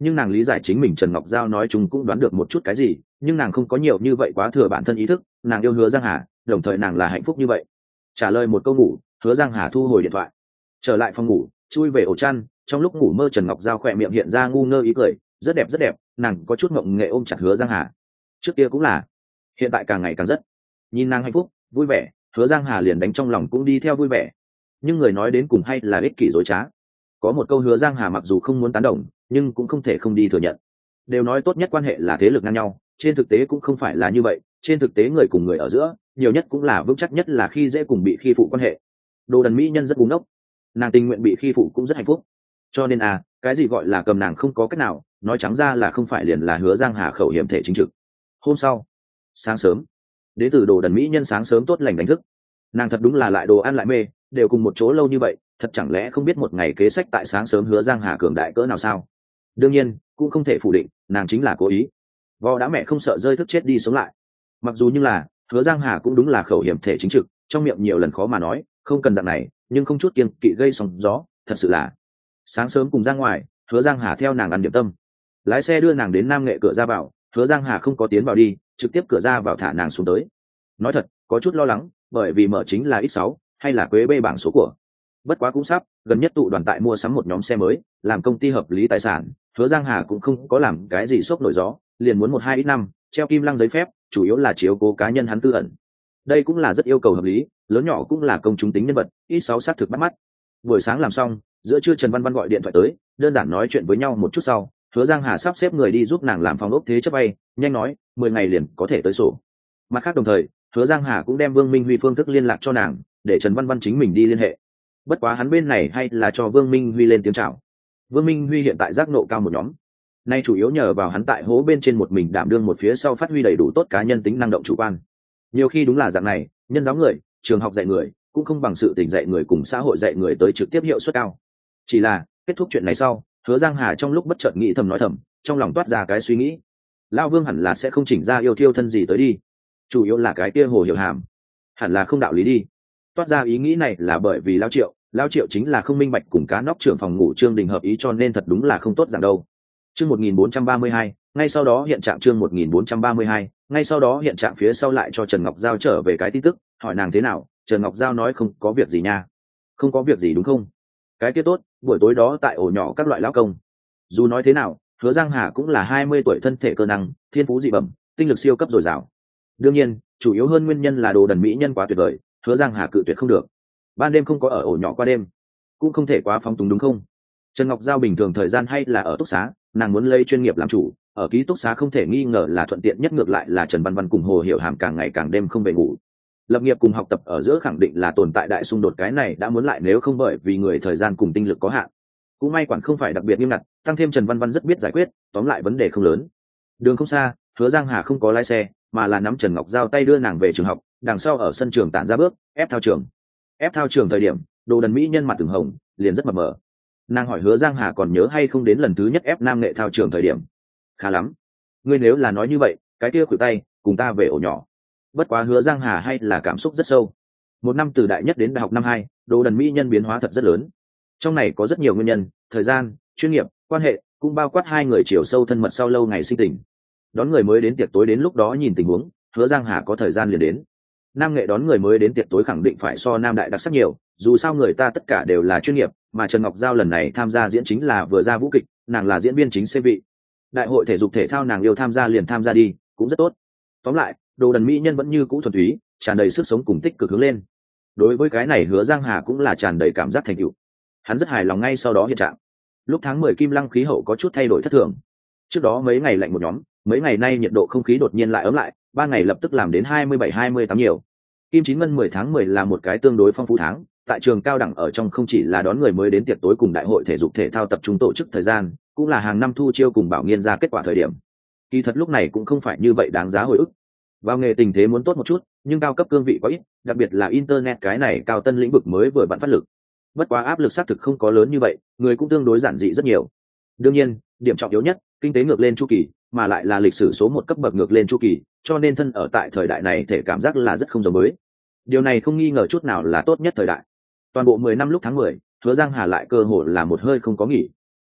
nhưng nàng lý giải chính mình Trần Ngọc Giao nói chúng cũng đoán được một chút cái gì, nhưng nàng không có nhiều như vậy quá thừa bản thân ý thức, nàng yêu Hứa Giang Hà, đồng thời nàng là hạnh phúc như vậy. Trả lời một câu ngủ, Hứa Giang Hà thu hồi điện thoại, trở lại phòng ngủ, chui về ổ chăn. Trong lúc ngủ mơ Trần Ngọc Giao khỏe miệng hiện ra ngu ngơ ý cười, rất đẹp rất đẹp, nàng có chút ngọng nghệ ôm chặt Hứa Giang Hà. Trước kia cũng là, hiện tại càng ngày càng rất. Nhìn nàng hạnh phúc, vui vẻ, Hứa Giang Hà liền đánh trong lòng cũng đi theo vui vẻ. Nhưng người nói đến cùng hay là ích kỷ dối trá. Có một câu Hứa Giang Hà mặc dù không muốn tán đồng, nhưng cũng không thể không đi thừa nhận. Đều nói tốt nhất quan hệ là thế lực ngang nhau, trên thực tế cũng không phải là như vậy, trên thực tế người cùng người ở giữa, nhiều nhất cũng là vững chắc nhất là khi dễ cùng bị khi phụ quan hệ. Đồ đần mỹ nhân rất búng ốc, nàng tình nguyện bị khi phụ cũng rất hạnh phúc. Cho nên cái gì gọi là cầm nàng không có cách nào, nói trắng ra là không phải liền là Hứa Giang Hà khẩu hiểm thể chính trực. Hôm sau sáng sớm, đến từ đồ đần mỹ nhân sáng sớm tốt lành đánh thức. Nàng thật đúng là lại đồ ăn lại mê, đều cùng một chỗ lâu như vậy, thật chẳng lẽ không biết một ngày kế sách tại sáng sớm Hứa Giang Hà cường đại cỡ nào sao? Đương nhiên cũng không thể phủ định nàng chính là cố ý. Vò đã mẹ không sợ rơi thức chết đi sống lại. Mặc dù như là Hứa Giang Hà cũng đúng là khẩu hiểm thể chính trực, trong miệng nhiều lần khó mà nói không cần dạng này, nhưng không chút kiêng kỵ gây sóng gió, thật sự là. Sáng sớm cùng ra ngoài, Hứa Giang Hà theo nàng ăn điểm tâm, lái xe đưa nàng đến Nam Nghệ cửa ra vào. Hứa Giang Hà không có tiến vào đi, trực tiếp cửa ra vào thả nàng xuống tới. Nói thật có chút lo lắng, bởi vì mở chính là X6 hay là Quế B bảng số của. Bất quá cũng sắp, gần nhất tụ đoàn tại mua sắm một nhóm xe mới, làm công ty hợp lý tài sản. Hứa Giang Hà cũng không có làm cái gì sốc nổi gió, liền muốn 1-2 X5 treo kim lăng giấy phép, chủ yếu là chiếu cố cá nhân hắn tư ẩn. Đây cũng là rất yêu cầu hợp lý, lớn nhỏ cũng là công chúng tính nhân vật, X6 xác thực bắt mắt. Buổi sáng làm xong, giữa trưa Trần Văn Văn gọi điện thoại tới, đơn giản nói chuyện với nhau một chút sau, Hứa Giang Hà sắp xếp người đi giúp nàng làm phòng ốc thế chấp vay, nhanh nói 10 ngày liền có thể tới sổ. Mặt khác đồng thời, Hứa Giang Hà cũng đem Vương Minh Huy phương thức liên lạc cho nàng, để Trần Văn Văn chính mình đi liên hệ. Bất quá hắn bên này hay là cho Vương Minh Huy lên tiếng chào. Vương Minh Huy hiện tại giác nộ cao một nhóm, nay chủ yếu nhờ vào hắn tại hố bên trên một mình đảm đương một phía sau phát huy đầy đủ tốt cá nhân tính năng động chủ quan. Nhiều khi đúng là dạng này, nhân giáo người, trường học dạy người cũng không bằng sự tỉnh dạy người cùng xã hội dạy người tới trực tiếp hiệu suất cao. Chỉ là kết thúc chuyện này sau, Hứa Giang Hà trong lúc bất chợt nghĩ thầm nói thầm, trong lòng toát ra cái suy nghĩ, Lão Vương hẳn là sẽ không chỉnh ra yêu thiêu thân gì tới đi, chủ yếu là cái kia Hồ Hiểu Hàm hẳn là không đạo lý đi. Toát ra ý nghĩ này là bởi vì Lão Triệu chính là không minh bạch cùng cá nóc trưởng phòng ngủ Trương Đình hợp ý, cho nên thật đúng là không tốt dạng đâu. Chương 1432, ngay sau đó hiện trạng chương 1432, ngay sau đó hiện trạng phía sau lại cho Trần Ngọc Giao trở về cái tin tức, hỏi nàng thế nào. Trần Ngọc Giao nói không có việc gì nha. Không có việc gì đúng không? Cái kia tốt, buổi tối đó tại ổ nhỏ các loại lão công. Dù nói thế nào, Hứa Giang Hà cũng là 20 tuổi, thân thể cơ năng, thiên phú dị bẩm, tinh lực siêu cấp dồi dào. Đương nhiên, chủ yếu hơn nguyên nhân là đồ đần mỹ nhân quá tuyệt vời, Hứa Giang Hà cự tuyệt không được. Ban đêm không có ở ổ nhỏ qua đêm, cũng không thể quá phóng túng đúng không? Trần Ngọc Giao bình thường thời gian hay là ở túc xá, nàng muốn lấy chuyên nghiệp làm chủ, ở ký túc xá không thể nghi ngờ là thuận tiện nhất, ngược lại là Trần Văn Văn cùng Hồ Hiểu Hàm càng ngày càng đêm không về ngủ. Lập nghiệp cùng học tập ở giữa khẳng định là tồn tại đại xung đột, cái này đã muốn lại nếu không bởi vì người thời gian cùng tinh lực có hạn. Cũng may quản không phải đặc biệt nghiêm ngặt, tăng thêm Trần Văn Văn rất biết giải quyết, tóm lại vấn đề không lớn. Đường không xa, Hứa Giang Hà không có lái xe, mà là nắm Trần Ngọc Giao tay đưa nàng về trường học, đằng sau ở sân trường tản ra bước, ép thao trường. Ép thao trường thời điểm, đồ đần mỹ nhân mặt từng hồng, liền rất mập mờ. Nàng hỏi Hứa Giang Hà còn nhớ hay không đến lần thứ nhất ép Nam Nghệ thao trường thời điểm. Khá lắm, ngươi nếu là nói như vậy, cái kia khuỷu tay, cùng ta về ổ nhỏ. Bất quá Hứa Giang Hà hay là cảm xúc rất sâu. Một năm từ đại nhất đến đại học năm 2, đồ đần mỹ nhân biến hóa thật rất lớn. Trong này có rất nhiều nguyên nhân, thời gian, chuyên nghiệp, quan hệ, cũng bao quát hai người chiều sâu thân mật sau lâu ngày sinh tình. Đón người mới đến tiệc tối, đến lúc đó nhìn tình huống, Hứa Giang Hà có thời gian liền đến. Nam Nghệ đón người mới đến tiệc tối khẳng định phải so Nam Đại đặc sắc nhiều, dù sao người ta tất cả đều là chuyên nghiệp, mà Trần Ngọc Giao lần này tham gia diễn chính là vừa ra vũ kịch, nàng là diễn viên chính C vị. Đại hội thể dục thể thao nàng yêu tham gia liền tham gia đi, cũng rất tốt. Tóm lại, đồ đần mỹ nhân vẫn như cũ thuần túy, tràn đầy sức sống cùng tích cực hướng lên. Đối với cái này Hứa Giang Hà cũng là tràn đầy cảm giác thành tựu. Hắn rất hài lòng ngay sau đó hiện trạng. Lúc tháng 10 Kim Lăng khí hậu có chút thay đổi thất thường. Trước đó mấy ngày lạnh một nhóm, mấy ngày nay nhiệt độ không khí đột nhiên lại ấm lại, ban ngày lập tức làm đến 27-28 nhiều. Kim Chín Ngân 10 tháng 10 là một cái tương đối phong phú tháng, tại trường cao đẳng ở trong không chỉ là đón người mới đến tiệc tối cùng đại hội thể dục thể thao tập trung tổ chức thời gian, cũng là hàng năm thu chiêu cùng bảo nghiên ra kết quả thời điểm. Kỳ thật lúc này cũng không phải như vậy đáng giá hồi ức. Vào nghề tình thế muốn tốt một chút, nhưng cao cấp cương vị có ít, đặc biệt là internet cái này cao tân lĩnh vực mới vừa bận phát lực. Bất quá áp lực xác thực không có lớn như vậy, người cũng tương đối giản dị rất nhiều. Đương nhiên, điểm trọng yếu nhất, kinh tế ngược lên chu kỳ, mà lại là lịch sử số 1 cấp bậc ngược lên chu kỳ, cho nên thân ở tại thời đại này thể cảm giác là rất không giống mới. Điều này không nghi ngờ chút nào là tốt nhất thời đại. Toàn bộ 10 năm lúc tháng 10, Hứa Giang Hà lại cơ hội là một hơi không có nghỉ.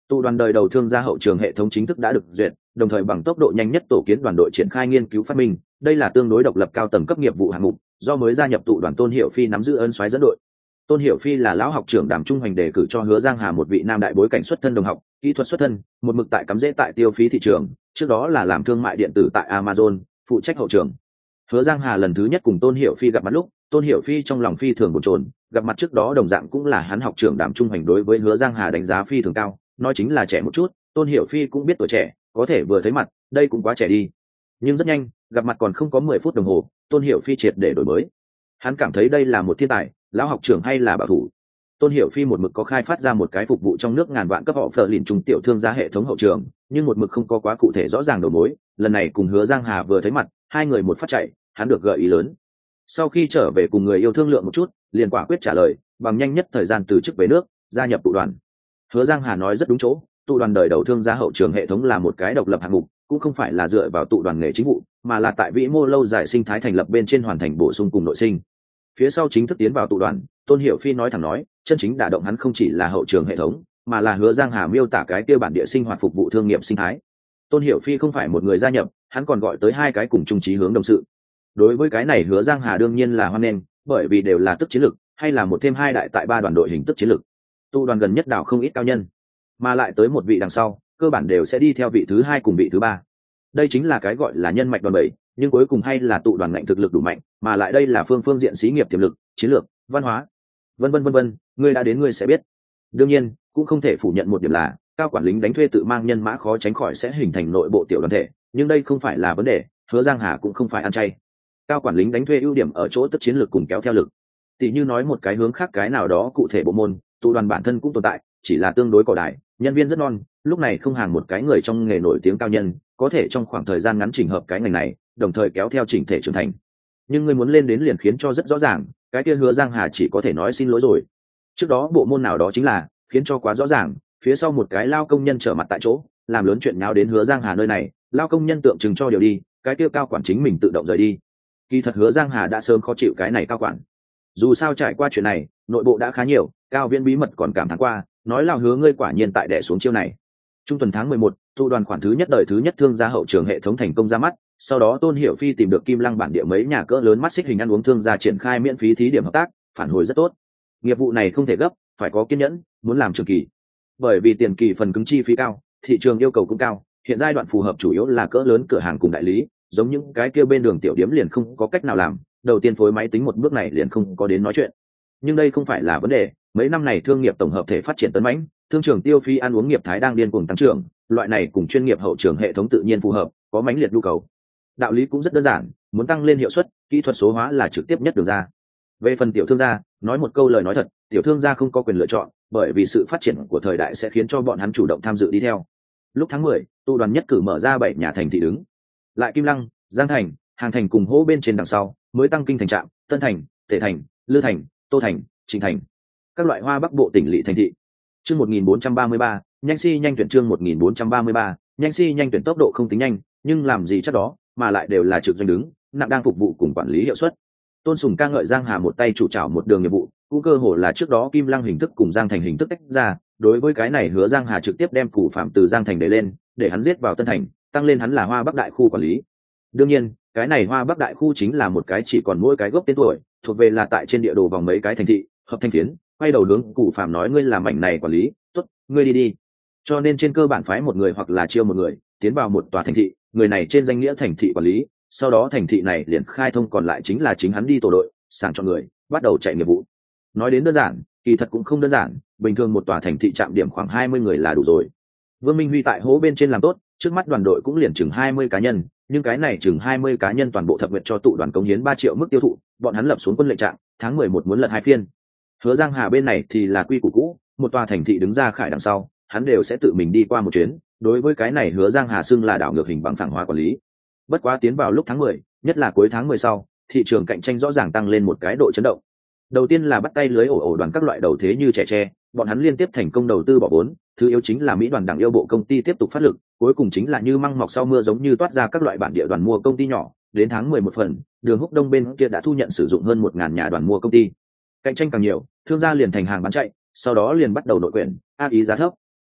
Tụ đoàn đời đầu thương gia hậu trường hệ thống chính thức đã được duyệt, đồng thời bằng tốc độ nhanh nhất tổ kiến đoàn đội triển khai nghiên cứu phát minh. Đây là tương đối độc lập cao tầng cấp nghiệp vụ hạng mục, do mới gia nhập tụ đoàn Tôn Hiểu Phi nắm giữ ân soái dẫn đội. Tôn Hiểu Phi là lão học trưởng Đàm Trung Hoành đề cử cho Hứa Giang Hà một vị nam đại bối cảnh xuất thân đồng học, kỹ thuật xuất thân, một mực tại cắm rễ tại tiêu phí thị trường, trước đó là làm thương mại điện tử tại Amazon, phụ trách hậu trường. Hứa Giang Hà lần thứ nhất cùng Tôn Hiểu Phi gặp mặt lúc, Tôn Hiểu Phi trong lòng phi thường bồn chồn, gặp mặt trước đó đồng dạng cũng là hắn học trưởng Đàm Trung Hoành đối với Hứa Giang Hà đánh giá phi thường cao, nói chính là trẻ một chút, Tôn Hiểu Phi cũng biết tuổi trẻ, có thể vừa thấy mặt, đây cũng quá trẻ đi. Nhưng rất nhanh, gặp mặt còn không có 10 phút đồng hồ, Tôn Hiểu Phi triệt để đổi mới. Hắn cảm thấy đây là một thiên tài, lão học trưởng hay là bảo thủ. Tôn Hiểu Phi một mực có khai phát ra một cái phục vụ trong nước ngàn vạn cấp họ phở lìn trung tiểu thương gia hệ thống hậu trường, nhưng một mực không có quá cụ thể rõ ràng đầu mối. Lần này cùng Hứa Giang Hà vừa thấy mặt, hai người một phát chạy, hắn được gợi ý lớn. Sau khi trở về cùng người yêu thương lượng một chút, liền quả quyết trả lời, bằng nhanh nhất thời gian từ chức về nước, gia nhập tụ đoàn. Hứa Giang Hà nói rất đúng chỗ, tụ đoàn đời đầu thương gia hậu trường hệ thống là một cái độc lập hạng mục, cũng không phải là dựa vào tụ đoàn nghề chính vụ, mà là tại vĩ mô lâu dài sinh thái thành lập bên trên hoàn thành bổ sung cùng nội sinh. Phía sau chính thức tiến vào tụ đoàn, Tôn Hiểu Phi nói thẳng nói, chân chính đả động hắn không chỉ là hậu trường hệ thống, mà là Hứa Giang Hà miêu tả cái kia bản địa sinh hoạt phục vụ thương nghiệp sinh thái. Tôn Hiểu Phi không phải một người gia nhập, hắn còn gọi tới hai cái cùng chung chí hướng đồng sự. Đối với cái này Hứa Giang Hà đương nhiên là hoan nghênh, bởi vì đều là tức chiến lực, hay là một thêm hai đại tại ba đoàn đội hình tức chiến lực. Tụ đoàn gần nhất đảo không ít cao nhân, mà lại tới một vị đằng sau, cơ bản đều sẽ đi theo vị thứ hai cùng vị thứ ba. Đây chính là cái gọi là nhân mạch đoàn bảy, nhưng cuối cùng hay là tụ đoàn ngạnh thực lực đủ mạnh, mà lại đây là phương diện xí nghiệp tiềm lực, chiến lược, văn hóa, vân vân, ngươi đã đến ngươi sẽ biết. Đương nhiên, cũng không thể phủ nhận một điểm là cao quản lính đánh thuê tự mang nhân mã khó tránh khỏi sẽ hình thành nội bộ tiểu đoàn thể, nhưng đây không phải là vấn đề, Hứa Giang Hà cũng không phải ăn chay. Cao quản lính đánh thuê ưu điểm ở chỗ tức chiến lược cùng kéo theo lực. Tỷ như nói một cái hướng khác cái nào đó cụ thể bộ môn, tụ đoàn bản thân cũng tồn tại, chỉ là tương đối cỏ đại, nhân viên rất non, lúc này không hàng một cái người trong nghề nổi tiếng cao nhân, có thể trong khoảng thời gian ngắn chỉnh hợp cái ngành này, đồng thời kéo theo chỉnh thể trưởng thành. Nhưng người muốn lên đến liền khiến cho rất rõ ràng, cái kia Hứa Giang Hà chỉ có thể nói xin lỗi rồi. Trước đó bộ môn nào đó chính là khiến cho quá rõ ràng, phía sau một cái lao công nhân trở mặt tại chỗ, làm lớn chuyện nháo đến Hứa Giang Hà nơi này, lao công nhân tượng trưng cho điều đi, cái kia cao quản chính mình tự động rời đi. Kỳ thật Hứa Giang Hà đã sớm khó chịu cái này cao quản. Dù sao trải qua chuyện này, nội bộ đã khá nhiều, cao viễn bí mật còn cảm thán qua, nói là Hứa ngươi quả nhiên tại đẻ xuống chiêu này. Trung tuần tháng 11, tụ đoàn khoản thứ nhất đời thứ nhất thương gia hậu trường hệ thống thành công ra mắt, sau đó Tôn Hiểu Phi tìm được Kim Lăng bản địa mấy nhà cỡ lớn mắt xích hình ăn uống thương gia triển khai miễn phí thí điểm hợp tác, phản hồi rất tốt. Nghiệp vụ này không thể gấp, phải có kiên nhẫn, muốn làm trường kỳ. Bởi vì tiền kỳ phần cứng chi phí cao, thị trường yêu cầu cũng cao, hiện giai đoạn phù hợp chủ yếu là cỡ lớn cửa hàng cùng đại lý, giống những cái kia bên đường tiểu điếm liền không có cách nào làm, đầu tiên phối máy tính một bước này liền không có đến nói chuyện. Nhưng đây không phải là vấn đề, mấy năm này thương nghiệp tổng hợp thể phát triển tấn mãnh, thương trường tiêu phí ăn uống nghiệp thái đang điên cuồng tăng trưởng, loại này cùng chuyên nghiệp hậu trường hệ thống tự nhiên phù hợp, có mãnh liệt nhu cầu. Đạo lý cũng rất đơn giản, muốn tăng lên hiệu suất, kỹ thuật số hóa là trực tiếp nhất đường ra. Về phần tiểu thương gia, nói một câu lời nói thật, tiểu thương gia không có quyền lựa chọn, bởi vì sự phát triển của thời đại sẽ khiến cho bọn hắn chủ động tham dự đi theo. Lúc tháng 10, tụ đoàn nhất cử mở ra 7 nhà thành thị đứng. Lại Kim Lăng, Giang Thành, Hàng Thành cùng hỗ bên trên đằng sau, mới tăng Kinh Thành Trạm, Tân Thành, Tề Thành, Lư Thành, Tô Thành, Trịnh Thành. Các loại Hoa Bắc bộ tỉnh lỵ thành thị. Chương 1433, nhanh si nhanh tuyển chương 1433, nhanh si nhanh tuyển tốc độ không tính nhanh, nhưng làm gì chắc đó, mà lại đều là trực doanh đứng, nặng đang phục vụ cùng quản lý hiệu suất. Tôn Sùng ca ngợi Giang Hà một tay chủ trảo một đường nghiệp vụ, cũng cơ hồ là trước đó Kim Lăng hình thức cùng Giang Thành hình thức tách ra, đối với cái này Hứa Giang Hà trực tiếp đem củ phạm từ Giang Thành để lên, để hắn giết vào Tân Thành, tăng lên hắn là Hoa Bắc đại khu quản lý. Đương nhiên, cái này Hoa Bắc đại khu chính là một cái chỉ còn mỗi cái gốc tên tuổi, thuộc về là tại trên địa đồ vòng mấy cái thành thị, hợp thành phiến, quay đầu hướng củ phạm nói ngươi làm mảnh này quản lý, tốt, ngươi đi đi. Cho nên trên cơ bản phái một người hoặc là chiêu một người, tiến vào một tòa thành thị, người này trên danh nghĩa thành thị quản lý, sau đó thành thị này liền khai thông còn lại chính là chính hắn đi tổ đội, sàng chọn người, bắt đầu chạy nghiệp vụ. Nói đến đơn giản, kỳ thật cũng không đơn giản, bình thường một tòa thành thị trạm điểm khoảng 20 người là đủ rồi. Vương Minh Huy tại hố bên trên làm tốt, trước mắt đoàn đội cũng liền chừng 20 cá nhân, nhưng cái này chừng 20 cá nhân toàn bộ thập nguyện cho tụ đoàn cống hiến 3 triệu mức tiêu thụ, bọn hắn lập xuống quân lệnh trạng, tháng 11 muốn lật 2 phiên. Hứa Giang Hà bên này thì là quy củ cũ, một tòa thành thị đứng ra khải đằng sau, hắn đều sẽ tự mình đi qua một chuyến, đối với cái này Hứa Giang Hà xưng là đảo ngược hình bằng phẳng hóa quản lý. Bất quá tiến vào lúc tháng 10, nhất là cuối tháng 10 sau, thị trường cạnh tranh rõ ràng tăng lên một cái độ chấn động. Đầu tiên là bắt tay lưới ổ đoàn các loại đầu thế như trẻ tre, bọn hắn liên tiếp thành công đầu tư bỏ vốn, thứ yếu chính là Mỹ đoàn đảng yêu bộ công ty tiếp tục phát lực, cuối cùng chính là như măng mọc sau mưa giống như toát ra các loại bản địa đoàn mua công ty nhỏ, đến tháng 11 phần, Đường Húc Đông bên kia đã thu nhận sử dụng hơn 1000 nhà đoàn mua công ty. Cạnh tranh càng nhiều, thương gia liền thành hàng bán chạy, sau đó liền bắt đầu nội quyển, áp ý giá thấp.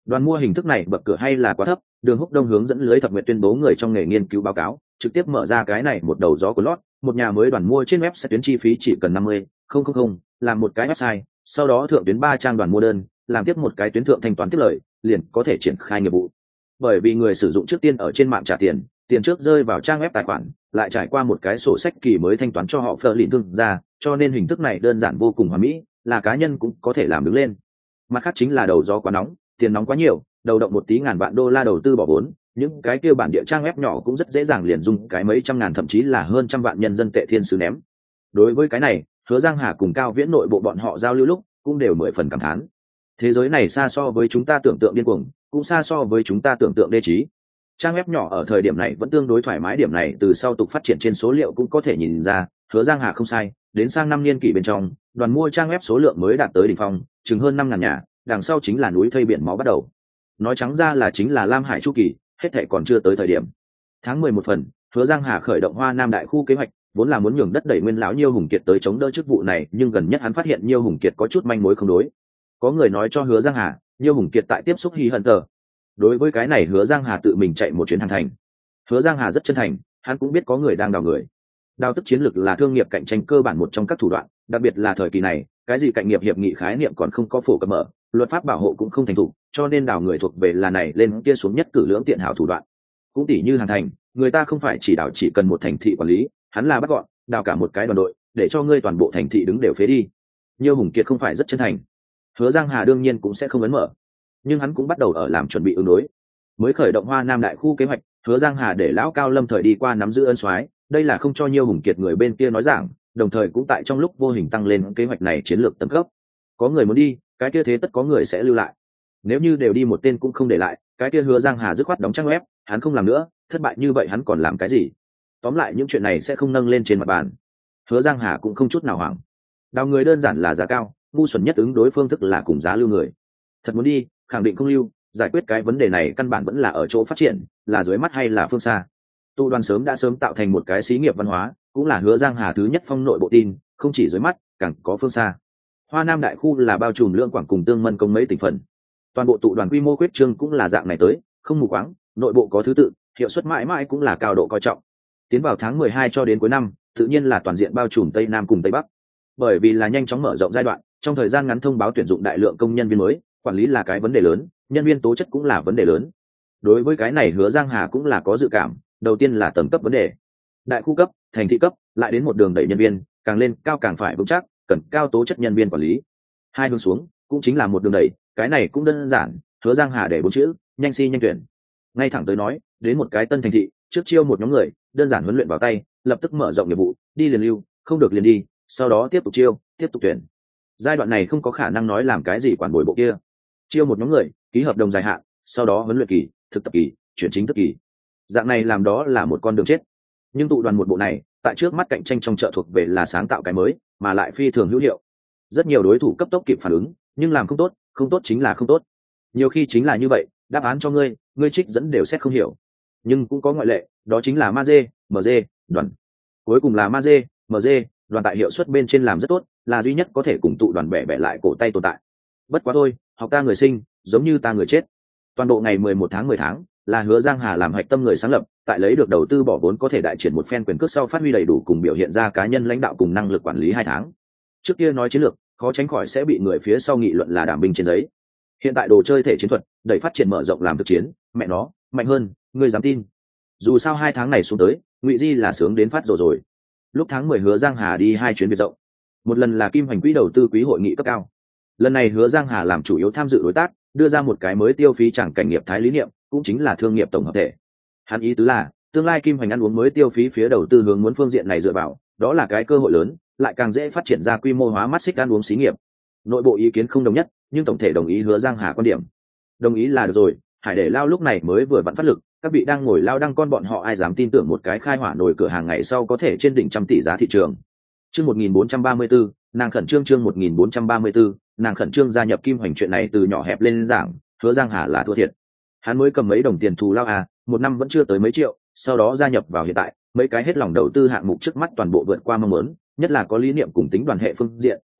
Đoàn mua hình thức này bậc cửa hay là quá thấp, Đường Húc Đông hướng dẫn lưới thập nguyện tuyên bố người trong nghề nghiên cứu báo cáo, trực tiếp mở ra cái này một đầu gió của lót, một nhà mới đoàn mua trên web sẽ tuyến chi phí chỉ cần 50.000, làm một cái website, sau đó thượng tuyến 3 trang đoàn mua đơn, làm tiếp một cái tuyến thượng thanh toán tiếp lời, liền có thể triển khai nghiệp vụ. Bởi vì người sử dụng trước tiên ở trên mạng trả tiền, tiền trước rơi vào trang web tài khoản, lại trải qua một cái sổ sách kỳ mới thanh toán cho họ phờ lìn thương ra, cho nên hình thức này đơn giản vô cùng hoàn mỹ, là cá nhân cũng có thể làm đứng lên. Mặt khác chính là đầu gió quá nóng, tiền nóng quá nhiều, đầu động một tí ngàn vạn đô la đầu tư bỏ vốn, những cái kia bản địa trang web nhỏ cũng rất dễ dàng liền dùng cái mấy trăm ngàn thậm chí là hơn trăm vạn nhân dân tệ thiên sứ ném. Đối với cái này, Hứa Giang Hà cùng Cao Viễn nội bộ bọn họ giao lưu lúc cũng đều mười phần cảm thán. Thế giới này xa so với chúng ta tưởng tượng điên cuồng, cũng xa so với chúng ta tưởng tượng đê trí. Trang web nhỏ ở thời điểm này vẫn tương đối thoải mái, điểm này từ sau tục phát triển trên số liệu cũng có thể nhìn ra, Hứa Giang Hà không sai, đến sang năm niên kỷ bên trong, đoàn mua trang web số lượng mới đạt tới đỉnh phong, chừng hơn 5.000 nhà, đằng sau chính là núi thây biển máu bắt đầu. Nói trắng ra là chính là Lam Hải chu kỳ, hết thảy còn chưa tới thời điểm. Tháng 11 phần, Hứa Giang Hà khởi động Hoa Nam đại khu kế hoạch, vốn là muốn nhường đất đẩy nguyên lão Nhiêu Hùng Kiệt tới chống đỡ chức vụ này, nhưng gần nhất hắn phát hiện Nhiêu Hùng Kiệt có chút manh mối không đối. Có người nói cho Hứa Giang Hà, Nhiêu Hùng Kiệt tại tiếp xúc Hy Hận Tờ. Đối với cái này Hứa Giang Hà tự mình chạy một chuyến Hàn Thành. Hứa Giang Hà rất chân thành, hắn cũng biết có người đang đào người. Đào tức chiến lược là thương nghiệp cạnh tranh cơ bản một trong các thủ đoạn, đặc biệt là thời kỳ này, cái gì cạnh nghiệp hiệp nghị khái niệm còn không có phổ cập mở, luật pháp bảo hộ cũng không thành thục, cho nên đào người thuộc về là này lên kia xuống nhất cử lưỡng tiện hảo thủ đoạn. Cũng tỷ như Hàn Thành, người ta không phải chỉ đào chỉ cần một thành thị quản lý, hắn là bắt gọn, đào cả một cái đoàn đội, để cho ngươi toàn bộ thành thị đứng đều phế đi. Nhiêu Hùng Kiệt không phải rất chân thành. Hứa Giang Hà đương nhiên cũng sẽ không ấn mở, nhưng hắn cũng bắt đầu ở làm chuẩn bị ứng đối. Mới khởi động Hoa Nam đại khu kế hoạch, Hứa Giang Hà để lão Cao Lâm thời đi qua nắm giữ ân soái, đây là không cho Nhiêu Hùng Kiệt người bên kia nói giảng, đồng thời cũng tại trong lúc vô hình tăng lên kế hoạch này chiến lược tầng cấp. Có người muốn đi, cái kia thế tất có người sẽ lưu lại. Nếu như đều đi một tên cũng không để lại, cái kia Hứa Giang Hà dứt khoát đóng trang web, hắn không làm nữa, thất bại như vậy hắn còn làm cái gì? Tóm lại những chuyện này sẽ không nâng lên trên mặt bàn. Hứa Giang Hà cũng không chút nào hoảng. Đào người đơn giản là giá cao, ngu xuẩn nhất ứng đối phương thức là cùng giá lưu người. Thật muốn đi, khẳng định không lưu, giải quyết cái vấn đề này căn bản vẫn là ở chỗ phát triển, là dưới mắt hay là phương xa. Tụ đoàn đã sớm tạo thành một cái xí nghiệp văn hóa, cũng là Hứa Giang Hà thứ nhất phong nội bộ tin, không chỉ dưới mắt, càng có phương xa. Hoa Nam đại khu là bao trùm Lưỡng Quảng cùng Tương Mân công mấy tỉnh phần. Toàn bộ tụ đoàn quy mô quyết trương cũng là dạng này tới, không mù quáng, nội bộ có thứ tự, hiệu suất mãi mãi cũng là cao độ coi trọng. Tiến vào tháng 12 cho đến cuối năm, tự nhiên là toàn diện bao trùm Tây Nam cùng Tây Bắc. Bởi vì là nhanh chóng mở rộng giai đoạn, trong thời gian ngắn thông báo tuyển dụng đại lượng công nhân viên mới, quản lý là cái vấn đề lớn, nhân viên tố chất cũng là vấn đề lớn. Đối với cái này Hứa Giang Hà cũng là có dự cảm, đầu tiên là tầm cấp vấn đề. Đại khu cấp, thành thị cấp, lại đến một đường đẩy nhân viên, càng lên cao càng phải vững chắc, cần cao tố chất nhân viên quản lý. Hai hướng xuống, cũng chính là một đường đẩy, cái này cũng đơn giản, Hứa Giang Hà để 4 chữ, nhanh si nhanh tuyển. Ngay thẳng tới nói, đến một cái tân thành thị, trước chiêu một nhóm người, đơn giản huấn luyện vào tay, lập tức mở rộng nghiệp vụ, đi liền lưu, không được liền đi, sau đó tiếp tục chiêu, tiếp tục tuyển. Giai đoạn này không có khả năng nói làm cái gì quản bồi bộ kia. Chiêu một nhóm người, ký hợp đồng dài hạn, sau đó huấn luyện kỳ, thực tập kỳ, chuyển chính thức kỳ. Dạng này làm đó là một con đường chết. Nhưng tụ đoàn một bộ này, tại trước mắt cạnh tranh trong chợ thuộc về là sáng tạo cái mới, mà lại phi thường hữu hiệu. Rất nhiều đối thủ cấp tốc kịp phản ứng, nhưng làm không tốt, không tốt chính là không tốt. Nhiều khi chính là như vậy, đáp án cho ngươi trích dẫn đều xét không hiểu. Nhưng cũng có ngoại lệ, đó chính là Maze, MG, đoàn. Cuối cùng là Maze, MG, đoàn tại hiệu suất bên trên làm rất tốt, là duy nhất có thể cùng tụ đoàn bẻ lại cổ tay tồn tại. Bất quá thôi, học ta người sinh, giống như ta người chết. Toàn bộ ngày 11 tháng 10 tháng, là Hứa Giang Hà làm hạch tâm người sáng lập, tại lấy được đầu tư bỏ vốn có thể đại triển một phen quyền cước sau phát huy đầy đủ cùng biểu hiện ra cá nhân lãnh đạo cùng năng lực quản lý 2 tháng. Trước kia nói chiến lược, khó tránh khỏi sẽ bị người phía sau nghị luận là đảm binh trên giấy. Hiện tại đồ chơi thể chiến thuật, đẩy phát triển mở rộng làm thực chiến, mẹ nó, mạnh hơn, ngươi dám tin. Dù sao 2 tháng này xuống tới, Ngụy Di là sướng đến phát rồi. Lúc tháng 10 Hứa Giang Hà đi 2 chuyến biệt rộng. Một lần là Kim Hoành quỹ đầu tư quý hội nghị cấp cao. Lần này Hứa Giang Hà làm chủ yếu tham dự đối tác, đưa ra một cái mới tiêu phí chẳng cảnh nghiệp thái lý niệm, cũng chính là thương nghiệp tổng hợp thể. Hắn ý tứ là, tương lai Kim Hoành ăn uống mới tiêu phí phía đầu tư hướng muốn phương diện này dựa vào, đó là cái cơ hội lớn, lại càng dễ phát triển ra quy mô hóa mắt xích ăn uống xí nghiệp. Nội bộ ý kiến không đồng nhất, nhưng tổng thể đồng ý Hứa Giang Hà quan điểm. Đồng ý là được rồi, Hải để lao lúc này mới vừa vặn phát lực, các vị đang ngồi lao đăng con bọn họ ai dám tin tưởng một cái khai hỏa nồi cửa hàng ngày sau có thể trên đỉnh trăm tỷ giá thị trường. Chương 1434, nàng khẩn trương chương 1434, nàng khẩn trương gia nhập Kim Hoành chuyện này từ nhỏ hẹp lên giảng, Hứa Giang Hà là thua thiệt. Hắn mới cầm mấy đồng tiền thù lao một năm vẫn chưa tới mấy triệu, sau đó gia nhập vào hiện tại, mấy cái hết lòng đầu tư hạng mục trước mắt toàn bộ vượt qua mong muốn, nhất là có lý niệm cùng tính đoàn hệ phương diện,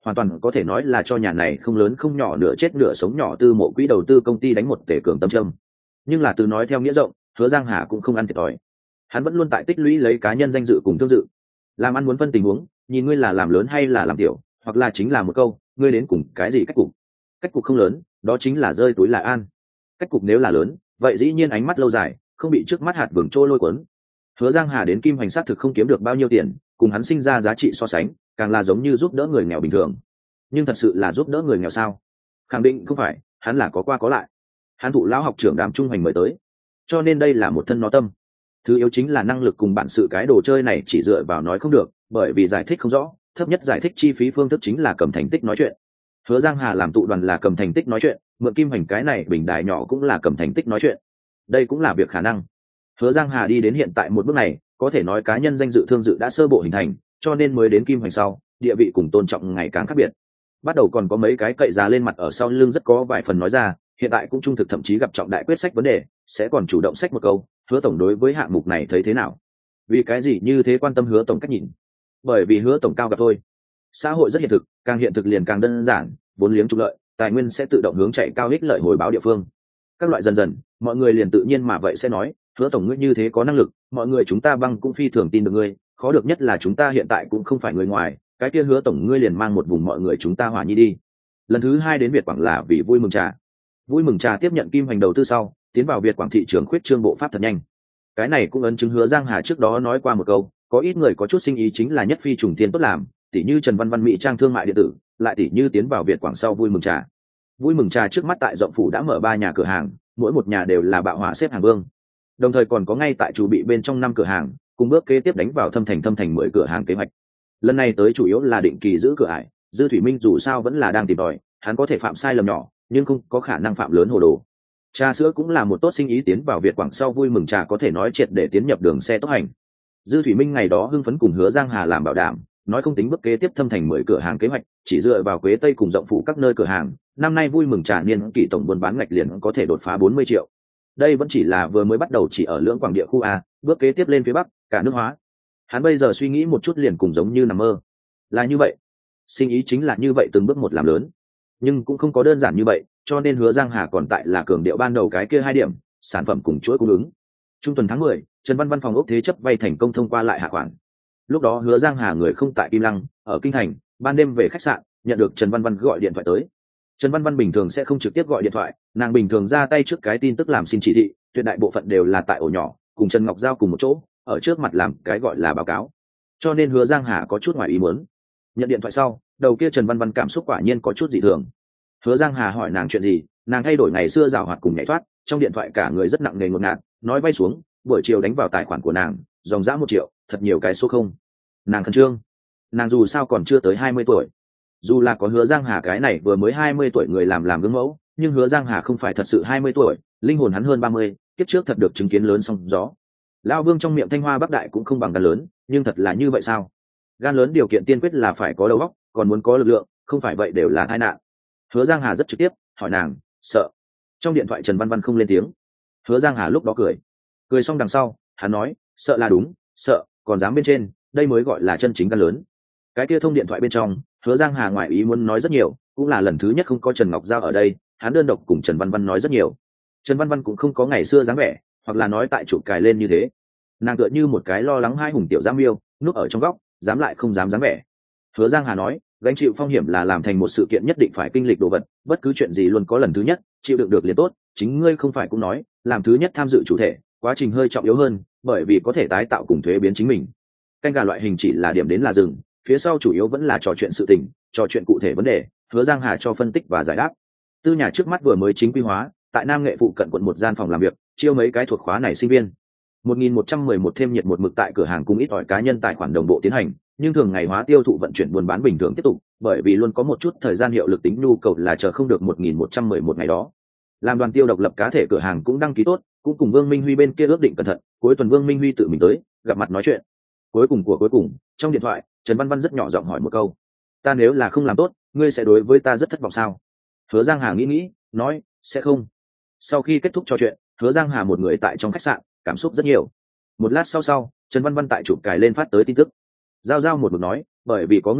hoàn toàn có thể nói là cho nhà này không lớn không nhỏ nửa chết nửa sống nhỏ tư mộ quỹ đầu tư công ty đánh một tể cường tâm châm. Nhưng là từ nói theo nghĩa rộng, Hứa Giang Hà cũng không ăn thiệt thòi. Hắn vẫn luôn tại tích lũy lấy cá nhân danh dự cùng thương dự. Làm ăn muốn phân tình huống, nhìn ngươi là làm lớn hay là làm tiểu, hoặc là chính là một câu, ngươi đến cùng cái gì cách cục. Cách cục không lớn, đó chính là rơi túi là an. Cách cục nếu là lớn, vậy dĩ nhiên ánh mắt lâu dài, không bị trước mắt hạt vừng trôi lôi cuốn. Hứa Giang Hà đến Kim Hoành xác thực không kiếm được bao nhiêu tiền, cùng hắn sinh ra giá trị so sánh, càng là giống như giúp đỡ người nghèo bình thường. Nhưng thật sự là giúp đỡ người nghèo sao? Khẳng định không phải, hắn là có qua có lại. Hắn thụ lão học trưởng Đàm Trung Hoành mời tới, cho nên đây là một thân nó tâm. Thứ yếu chính là năng lực cùng bản sự, cái đồ chơi này chỉ dựa vào nói không được, bởi vì giải thích không rõ, thấp nhất giải thích chi phí phương thức chính là cầm thành tích nói chuyện. Hứa Giang Hà làm tụ đoàn là cầm thành tích nói chuyện, mượn Kim Hoành cái này bình đài nhỏ cũng là cầm thành tích nói chuyện. Đây cũng là việc khả năng. Hứa Giang Hà đi đến hiện tại một bước này, có thể nói cá nhân danh dự thương dự đã sơ bộ hình thành, cho nên mới đến Kim Hoành sau, địa vị cùng tôn trọng ngày càng khác biệt. Bắt đầu còn có mấy cái cậy giá lên mặt ở sau lưng rất có vài phần nói ra, hiện tại cũng trung thực thậm chí gặp trọng đại quyết sách vấn đề, sẽ còn chủ động sách một câu, Hứa tổng đối với hạng mục này thấy thế nào? Vì cái gì như thế quan tâm Hứa tổng cách nhìn? Bởi vì Hứa tổng cao gặp thôi. Xã hội rất hiện thực, càng hiện thực liền càng đơn giản, vốn liếng trục lợi, tài nguyên sẽ tự động hướng chạy cao ích lợi hồi báo địa phương. Các loại dần dần, mọi người liền tự nhiên mà vậy sẽ nói, Hứa tổng ngươi như thế có năng lực, mọi người chúng ta băng cũng phi thường tin được ngươi, khó được nhất là chúng ta hiện tại cũng không phải người ngoài, cái kia Hứa tổng ngươi liền mang một vùng mọi người chúng ta hòa nhi đi. Lần thứ hai đến Việt Quảng là vì vui mừng trà. Vui mừng trà tiếp nhận Kim Hoành đầu tư sau, tiến vào Việt Quảng thị trường khuyết trương bộ pháp thật nhanh. Cái này cũng ấn chứng Hứa Giang Hà trước đó nói qua một câu, có ít người có chút sinh ý chính là nhất phi trùng thiên tốt làm, tỷ như Trần Văn Văn mỹ trang thương mại điện tử, lại tỷ như tiến vào Việt Quảng sau Vui mừng trà. Vui mừng trà trước mắt tại Rộng Phủ đã mở 3 nhà cửa hàng, mỗi một nhà đều là bạo hỏa xếp hàng vương. Đồng thời còn có ngay tại chủ bị bên trong 5 cửa hàng, cùng bước kế tiếp đánh vào thâm thành 10 cửa hàng kế hoạch. Lần này tới chủ yếu là định kỳ giữ cửa ải, Dư Thủy Minh dù sao vẫn là đang tìm tòi, hắn có thể phạm sai lầm nhỏ, nhưng không có khả năng phạm lớn hồ đồ. Trà sữa cũng là một tốt sinh ý, tiến vào Việt Quảng sau Vui mừng trà có thể nói triệt để tiến nhập đường xe tốc hành. Dư Thủy Minh ngày đó hưng phấn cùng Hứa Giang Hà làm bảo đảm, nói không tính bước kế tiếp thâm thành 10 cửa hàng kế hoạch, chỉ dựa vào Quế Tây cùng Rộng Phủ các nơi cửa hàng, năm nay Vui mừng trà niên kỷ tổng buôn bán ngạch liền có thể đột phá 40 triệu. Đây vẫn chỉ là vừa mới bắt đầu, chỉ ở Lưỡng Quảng địa khu A, bước kế tiếp lên phía Bắc, cả nước hóa. Hắn bây giờ suy nghĩ một chút liền cùng giống như nằm mơ. Là như vậy, sinh ý chính là như vậy, từng bước một làm lớn. Nhưng cũng không có đơn giản như vậy, cho nên Hứa Giang Hà còn tại là cường điệu ban đầu cái kia 2 điểm, sản phẩm cùng chuỗi cung ứng. Trung tuần tháng 10, Trần Văn Văn phòng ốc thế chấp vay thành công thông qua lại hạ khoản. Lúc đó Hứa Giang Hà người không tại Kim Lăng, ở kinh thành, ban đêm về khách sạn, nhận được Trần Văn Văn gọi điện thoại tới. Trần Văn Văn bình thường sẽ không trực tiếp gọi điện thoại, nàng bình thường ra tay trước cái tin tức làm xin chỉ thị, tuyệt đại bộ phận đều là tại ổ nhỏ, cùng Trần Ngọc Giao cùng một chỗ, ở trước mặt làm cái gọi là báo cáo. Cho nên Hứa Giang Hà có chút ngoài ý muốn. Nhận điện thoại sau, đầu kia Trần Văn Văn cảm xúc quả nhiên có chút dị thường. Hứa Giang Hà hỏi nàng chuyện gì, nàng thay đổi ngày xưa giảo hoạt cùng nhảy thoát, trong điện thoại cả người rất nặng nề ngột ngạt, nói vay xuống, buổi chiều đánh vào tài khoản của nàng, dòng dã 1 triệu, thật nhiều cái số không. Nàng khẩn trương, nàng dù sao còn chưa tới 20 tuổi. Dù là có Hứa Giang Hà cái này vừa mới 20 tuổi người làm gương mẫu, nhưng Hứa Giang Hà không phải thật sự 20 tuổi, linh hồn hắn hơn 30, kiếp trước thật được chứng kiến lớn sóng gió. Lão Vương trong miệng Thanh Hoa Bắc Đại cũng không bằng gan lớn, nhưng thật là như vậy sao? Gan lớn điều kiện tiên quyết là phải có đầu óc, còn muốn có lực lượng, không phải vậy đều là tai nạn. Hứa Giang Hà rất trực tiếp hỏi nàng, sợ? Trong điện thoại Trần Văn Văn không lên tiếng. Hứa Giang Hà lúc đó cười xong đằng sau, hắn nói, sợ là đúng, sợ, còn dám bên trên, đây mới gọi là chân chính gan lớn. Cái kia thông điện thoại bên trong, Hứa Giang Hà ngoài ý muốn nói rất nhiều, cũng là lần thứ nhất không có Trần Ngọc Giao ở đây, hắn đơn độc cùng Trần Văn Văn nói rất nhiều. Trần Văn Văn cũng không có ngày xưa dáng vẻ, hoặc là nói tại chụp cài lên như thế, nàng tựa như một cái lo lắng hai hùng tiểu giam miêu, núp ở trong góc, dám lại không dám dáng vẻ. Hứa Giang Hà nói, gánh chịu phong hiểm là làm thành một sự kiện nhất định phải kinh lịch đồ vật, bất cứ chuyện gì luôn có lần thứ nhất, chịu đựng được liền tốt, chính ngươi không phải cũng nói, làm thứ nhất tham dự chủ thể, quá trình hơi trọng yếu hơn, bởi vì có thể tái tạo cùng thuế biến chính mình. Canh gà loại hình chỉ là điểm đến là dừng, phía sau chủ yếu vẫn là trò chuyện sự tình, trò chuyện cụ thể vấn đề, Hứa Giang Hà cho phân tích và giải đáp. Tư nhà trước mắt vừa mới chính quy hóa, tại Nam Nghệ phụ cận quận một gian phòng làm việc, chiêu mấy cái thuộc khóa này sinh viên. 1111 thêm nhiệt một mực tại cửa hàng cùng ít ỏi cá nhân tài khoản đồng bộ tiến hành, nhưng thường ngày hóa tiêu thụ vận chuyển buôn bán bình thường tiếp tục, bởi vì luôn có một chút thời gian hiệu lực tính nhu cầu là chờ không được 1111 ngày đó. Làm đoàn tiêu độc lập cá thể cửa hàng cũng đăng ký tốt, cũng cùng Vương Minh Huy bên kia ước định cẩn thận, cuối tuần Vương Minh Huy tự mình tới, gặp mặt nói chuyện. Cuối cùng, trong điện thoại, Trần Văn Văn rất nhỏ giọng hỏi một câu: "Ta nếu là không làm tốt, ngươi sẽ đối với ta rất thất vọng sao?" Hứa Giang Hà nghĩ, nói: "Sẽ không." Sau khi kết thúc trò chuyện, Hứa Giang Hà một người tại trong khách sạn, cảm xúc rất nhiều. Một lát sau, Trần Văn Văn tại chụp cài lên phát tới tin tức. Giao một mực nói, bởi vì có ngươi tại,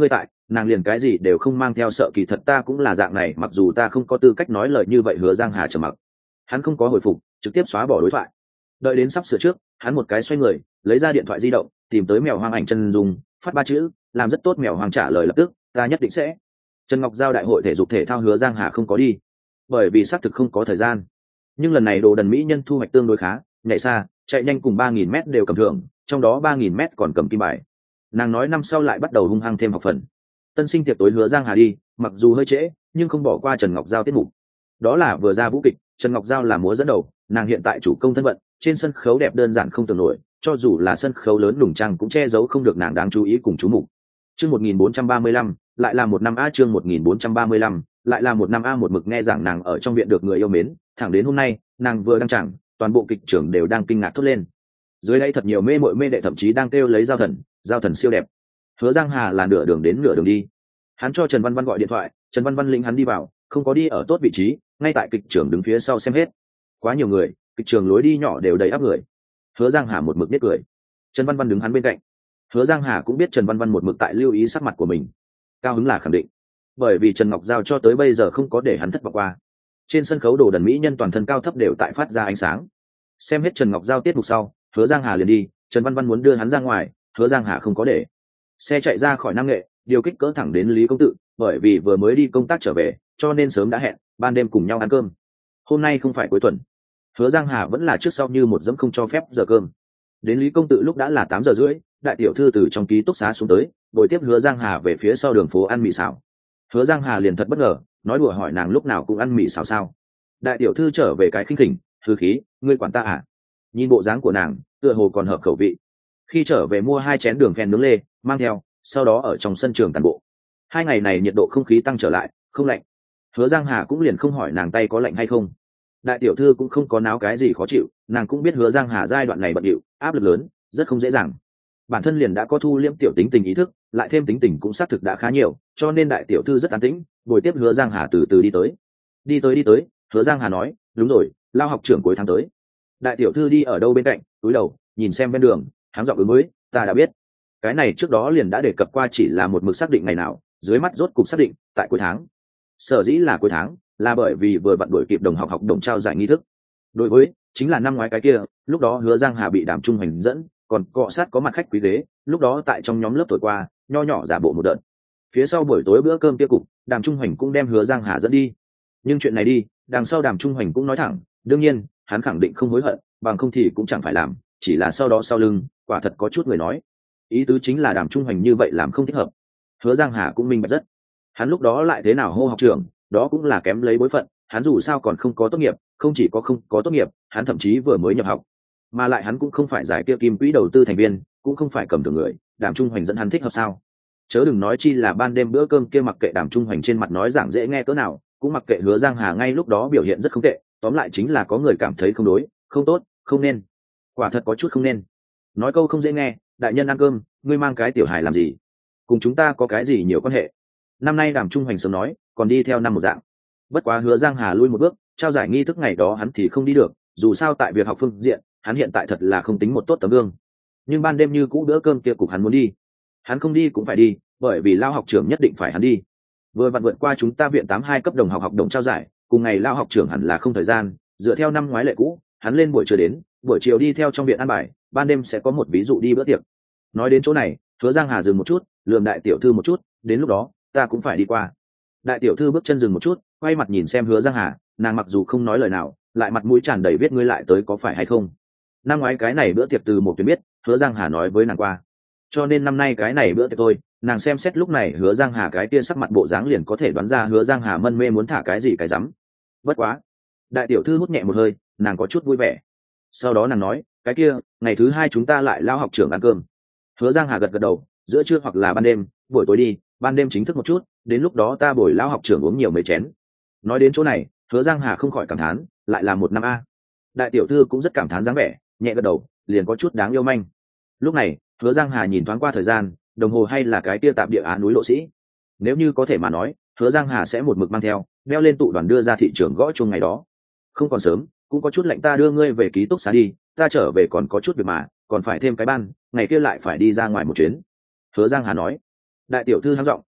nàng liền cái gì đều không mang theo, sợ kỳ thật ta cũng là dạng này, mặc dù ta không có tư cách nói lời như vậy. Hứa Giang Hà trầm mặc, hắn không có hồi phục, trực tiếp xóa bỏ đối thoại. Đợi đến sắp sửa trước, hắn một cái xoay người, lấy ra điện thoại di động, tìm tới mèo hoang ảnh chân dung, phát 3 chữ, làm rất tốt. Mèo hoang trả lời lập tức, ta nhất định sẽ. Trần Ngọc Giao đại hội thể dục thể thao Hứa Giang Hà không có đi, bởi vì xác thực không có thời gian. Nhưng lần này đồ đần mỹ nhân thu hoạch tương đối khá, nhảy xa, chạy nhanh cùng 3.000m đều cầm thưởng, trong đó 3.000m còn cầm kim bài. Nàng nói năm sau lại bắt đầu hung hăng thêm học phần. Tân sinh tiệc tối Hứa Giang Hà đi, mặc dù hơi trễ, nhưng không bỏ qua Trần Ngọc Giao tiết mục. Đó là vừa ra vũ kịch, Trần Ngọc Giao là múa dẫn đầu, nàng hiện tại chủ công thân vận, trên sân khấu đẹp đơn giản không tưởng nổi, cho dù là sân khấu lớn đủng trang cũng che giấu không được nàng đáng chú ý cùng chú mục. Chương 1435, lại là một năm A. Chương 1435, lại là một năm A. Một mực nghe rằng nàng ở trong viện được người yêu mến, thẳng đến hôm nay, nàng vừa đăng tràng, toàn bộ kịch trưởng đều đang kinh ngạc thốt lên. Dưới đây thật nhiều mê mội mê đệ thậm chí đang kêu lấy giao thần siêu đẹp. Hứa Giang Hà là nửa đường đến nửa đường đi. Hắn cho Trần Văn Văn gọi điện thoại, Trần Văn Văn lĩnh hắn đi vào, không có đi ở tốt vị trí, ngay tại kịch trưởng đứng phía sau xem hết. Quá nhiều người, kịch trường lối đi nhỏ đều đầy áp người. Hứa Giang Hà một mực biết cười. Trần Văn Văn đứng hắn bên cạnh. Hứa Giang Hà cũng biết Trần Văn Văn một mực tại lưu ý sắc mặt của mình. Cao hứng là khẳng định, bởi vì Trần Ngọc Giao cho tới bây giờ không có để hắn thất vọng qua. Trên sân khấu đồ đần mỹ nhân toàn thân cao thấp đều tại phát ra ánh sáng. Xem hết Trần Ngọc Giao tiết mục sau, Hứa Giang Hà liền đi. Trần Văn Văn muốn đưa hắn ra ngoài, Hứa Giang Hà không có để. Xe chạy ra khỏi Nam Nghệ, điều kích cỡ thẳng đến Lý Công Tự, bởi vì vừa mới đi công tác trở về, cho nên sớm đã hẹn ban đêm cùng nhau ăn cơm. Hôm nay không phải cuối tuần, Hứa Giang Hà vẫn là trước sau như một dẫm không cho phép giờ cơm. Đến Lý Công Tự lúc đã là 8:30, đại tiểu thư từ trong ký túc xá xuống tới, bồi tiếp Hứa Giang Hà về phía sau đường phố ăn mì xào. Hứa Giang Hà liền thật bất ngờ, nói đùa hỏi nàng lúc nào cũng ăn mì xào sao? Đại tiểu thư trở về cái khinh khỉnh, hư khí, ngươi quản ta à? Nhìn bộ dáng của nàng, tựa hồ còn hợp khẩu vị. Khi trở về mua 2 chén đường phèn nướng lê, mang theo, sau đó ở trong sân trường tàn bộ. 2 ngày này nhiệt độ không khí tăng trở lại, không lạnh. Hứa Giang Hà cũng liền không hỏi nàng tay có lạnh hay không. Đại tiểu thư cũng không có náo cái gì khó chịu, nàng cũng biết Hứa Giang Hà giai đoạn này bận rộn, áp lực lớn, rất không dễ dàng. Bản thân liền đã có thu liễm tiểu tính tình ý thức, lại thêm tính tình cũng xác thực đã khá nhiều, cho nên đại tiểu thư rất an tĩnh, ngồi tiếp Hứa Giang Hà từ từ đi tới. Đi tới, Hứa Giang Hà nói, đúng rồi, lao học trưởng cuối tháng tới. Đại tiểu thư đi ở đâu bên cạnh, cúi đầu, nhìn xem bên đường, háng giọng ứng với, ta đã biết. Cái này trước đó liền đã đề cập qua, chỉ là một mực xác định ngày nào, dưới mắt rốt cục xác định, tại cuối tháng. Sở dĩ là cuối tháng, là bởi vì vừa vặn đuổi kịp đồng học đồng trao giải nghi thức. Đối với chính là năm ngoái cái kia, lúc đó Hứa Giang Hà bị Đàm Trung Hoành dẫn, còn cọ sát có mặt khách quý ghế, lúc đó tại trong nhóm lớp thổi qua, nho nhỏ giả bộ một đợt. Phía sau buổi tối bữa cơm kia cục, Đàm Trung Hoành cũng đem Hứa Giang Hà dẫn đi. Nhưng chuyện này đi, đằng sau Đàm Trung Hoành cũng nói thẳng, đương nhiên, hắn khẳng định không hối hận, bằng không thì cũng chẳng phải làm, chỉ là sau đó sau lưng, quả thật có chút người nói. Ý tứ chính là Đàm Trung Hoành như vậy làm không thích hợp. Hứa Giang Hà cũng minh bạch rất. Hắn lúc đó lại thế nào hô học trưởng, đó cũng là kém lấy bối phận, hắn dù sao còn không có tốt nghiệp, không chỉ có không có tốt nghiệp, hắn thậm chí vừa mới nhập học. Mà lại hắn cũng không phải giải kia kim quỹ đầu tư thành viên, cũng không phải cầm thưởng người, Đàm Trung Hoành dẫn hắn thích hợp sao? Chớ đừng nói chi là ban đêm bữa cơm kia, mặc kệ Đàm Trung Hoành trên mặt nói giảng dễ nghe cỡ nào, cũng mặc kệ Hứa Giang Hà ngay lúc đó biểu hiện rất không tệ, tóm lại chính là có người cảm thấy không đối, không tốt, không nên. Quả thật có chút không nên. Nói câu không dễ nghe, đại nhân ăn cơm, ngươi mang cái tiểu hài làm gì? Cùng chúng ta có cái gì nhiều quan hệ? Năm nay Đàm Trung Hoành sớm nói, còn đi theo năm một dạng. Bất quá Hứa Giang Hà lui một bước, trao giải nghi thức ngày đó hắn thì không đi được, dù sao tại việc học phương diện, hắn hiện tại thật là không tính một tốt tấm gương. Nhưng ban đêm như cũ bữa cơm kia cục hắn muốn đi. Hắn không đi cũng phải đi, bởi vì lao học trưởng nhất định phải hắn đi. Vừa vặn vượt qua chúng ta viện 82 cấp đồng học đồng trao giải, cùng ngày lao học trưởng hẳn là không thời gian, dựa theo năm ngoái lệ cũ, hắn lên buổi trưa đến, buổi chiều đi theo trong viện ăn bài, ban đêm sẽ có một ví dụ đi bữa tiệc. Nói đến chỗ này, Hứa Giang Hà dừng một chút, lườm đại tiểu thư một chút, đến lúc đó, ta cũng phải đi qua. Đại tiểu thư bước chân dừng một chút, quay mặt nhìn xem Hứa Giang Hà, nàng mặc dù không nói lời nào, lại mặt mũi tràn đầy biết ngươi lại tới có phải hay không. Năm ngoái cái này bữa tiệc từ một tuyến biết, Hứa Giang Hà nói với nàng qua, cho nên năm nay cái này bữa tiệc thôi. Nàng xem xét lúc này Hứa Giang Hà cái kia sắc mặt bộ dáng liền có thể đoán ra Hứa Giang Hà mân mê muốn thả cái gì cái rắm. Bất quá, đại tiểu thư hút nhẹ một hơi, nàng có chút vui vẻ. Sau đó nàng nói, cái kia, ngày thứ 2 chúng ta lại lao học trưởng ăn cơm. Hứa Giang Hà gật gật đầu, giữa trưa hoặc là ban đêm, buổi tối đi, ban đêm chính thức một chút, đến lúc đó ta bồi lao học trưởng uống nhiều mấy chén. Nói đến chỗ này, Hứa Giang Hà không khỏi cảm thán, lại là một năm A. Đại tiểu thư cũng rất cảm thán dáng vẻ, nhẹ gật đầu, liền có chút đáng yêu manh. Lúc này, Hứa Giang Hà nhìn thoáng qua thời gian, đồng hồ hay là cái kia tạm địa án núi lộ sĩ. Nếu như có thể mà nói, Hứa Giang Hà sẽ một mực mang theo, đeo lên tụ đoàn đưa ra thị trường gõ chuông ngày đó. Không còn sớm, cũng có chút lạnh, ta đưa ngươi về ký túc xá đi, ta trở về còn có chút việc mà, còn phải thêm cái ban, ngày kia lại phải đi ra ngoài một chuyến. Hứa Giang Hà nói. Đại tiểu thư hắng giọng,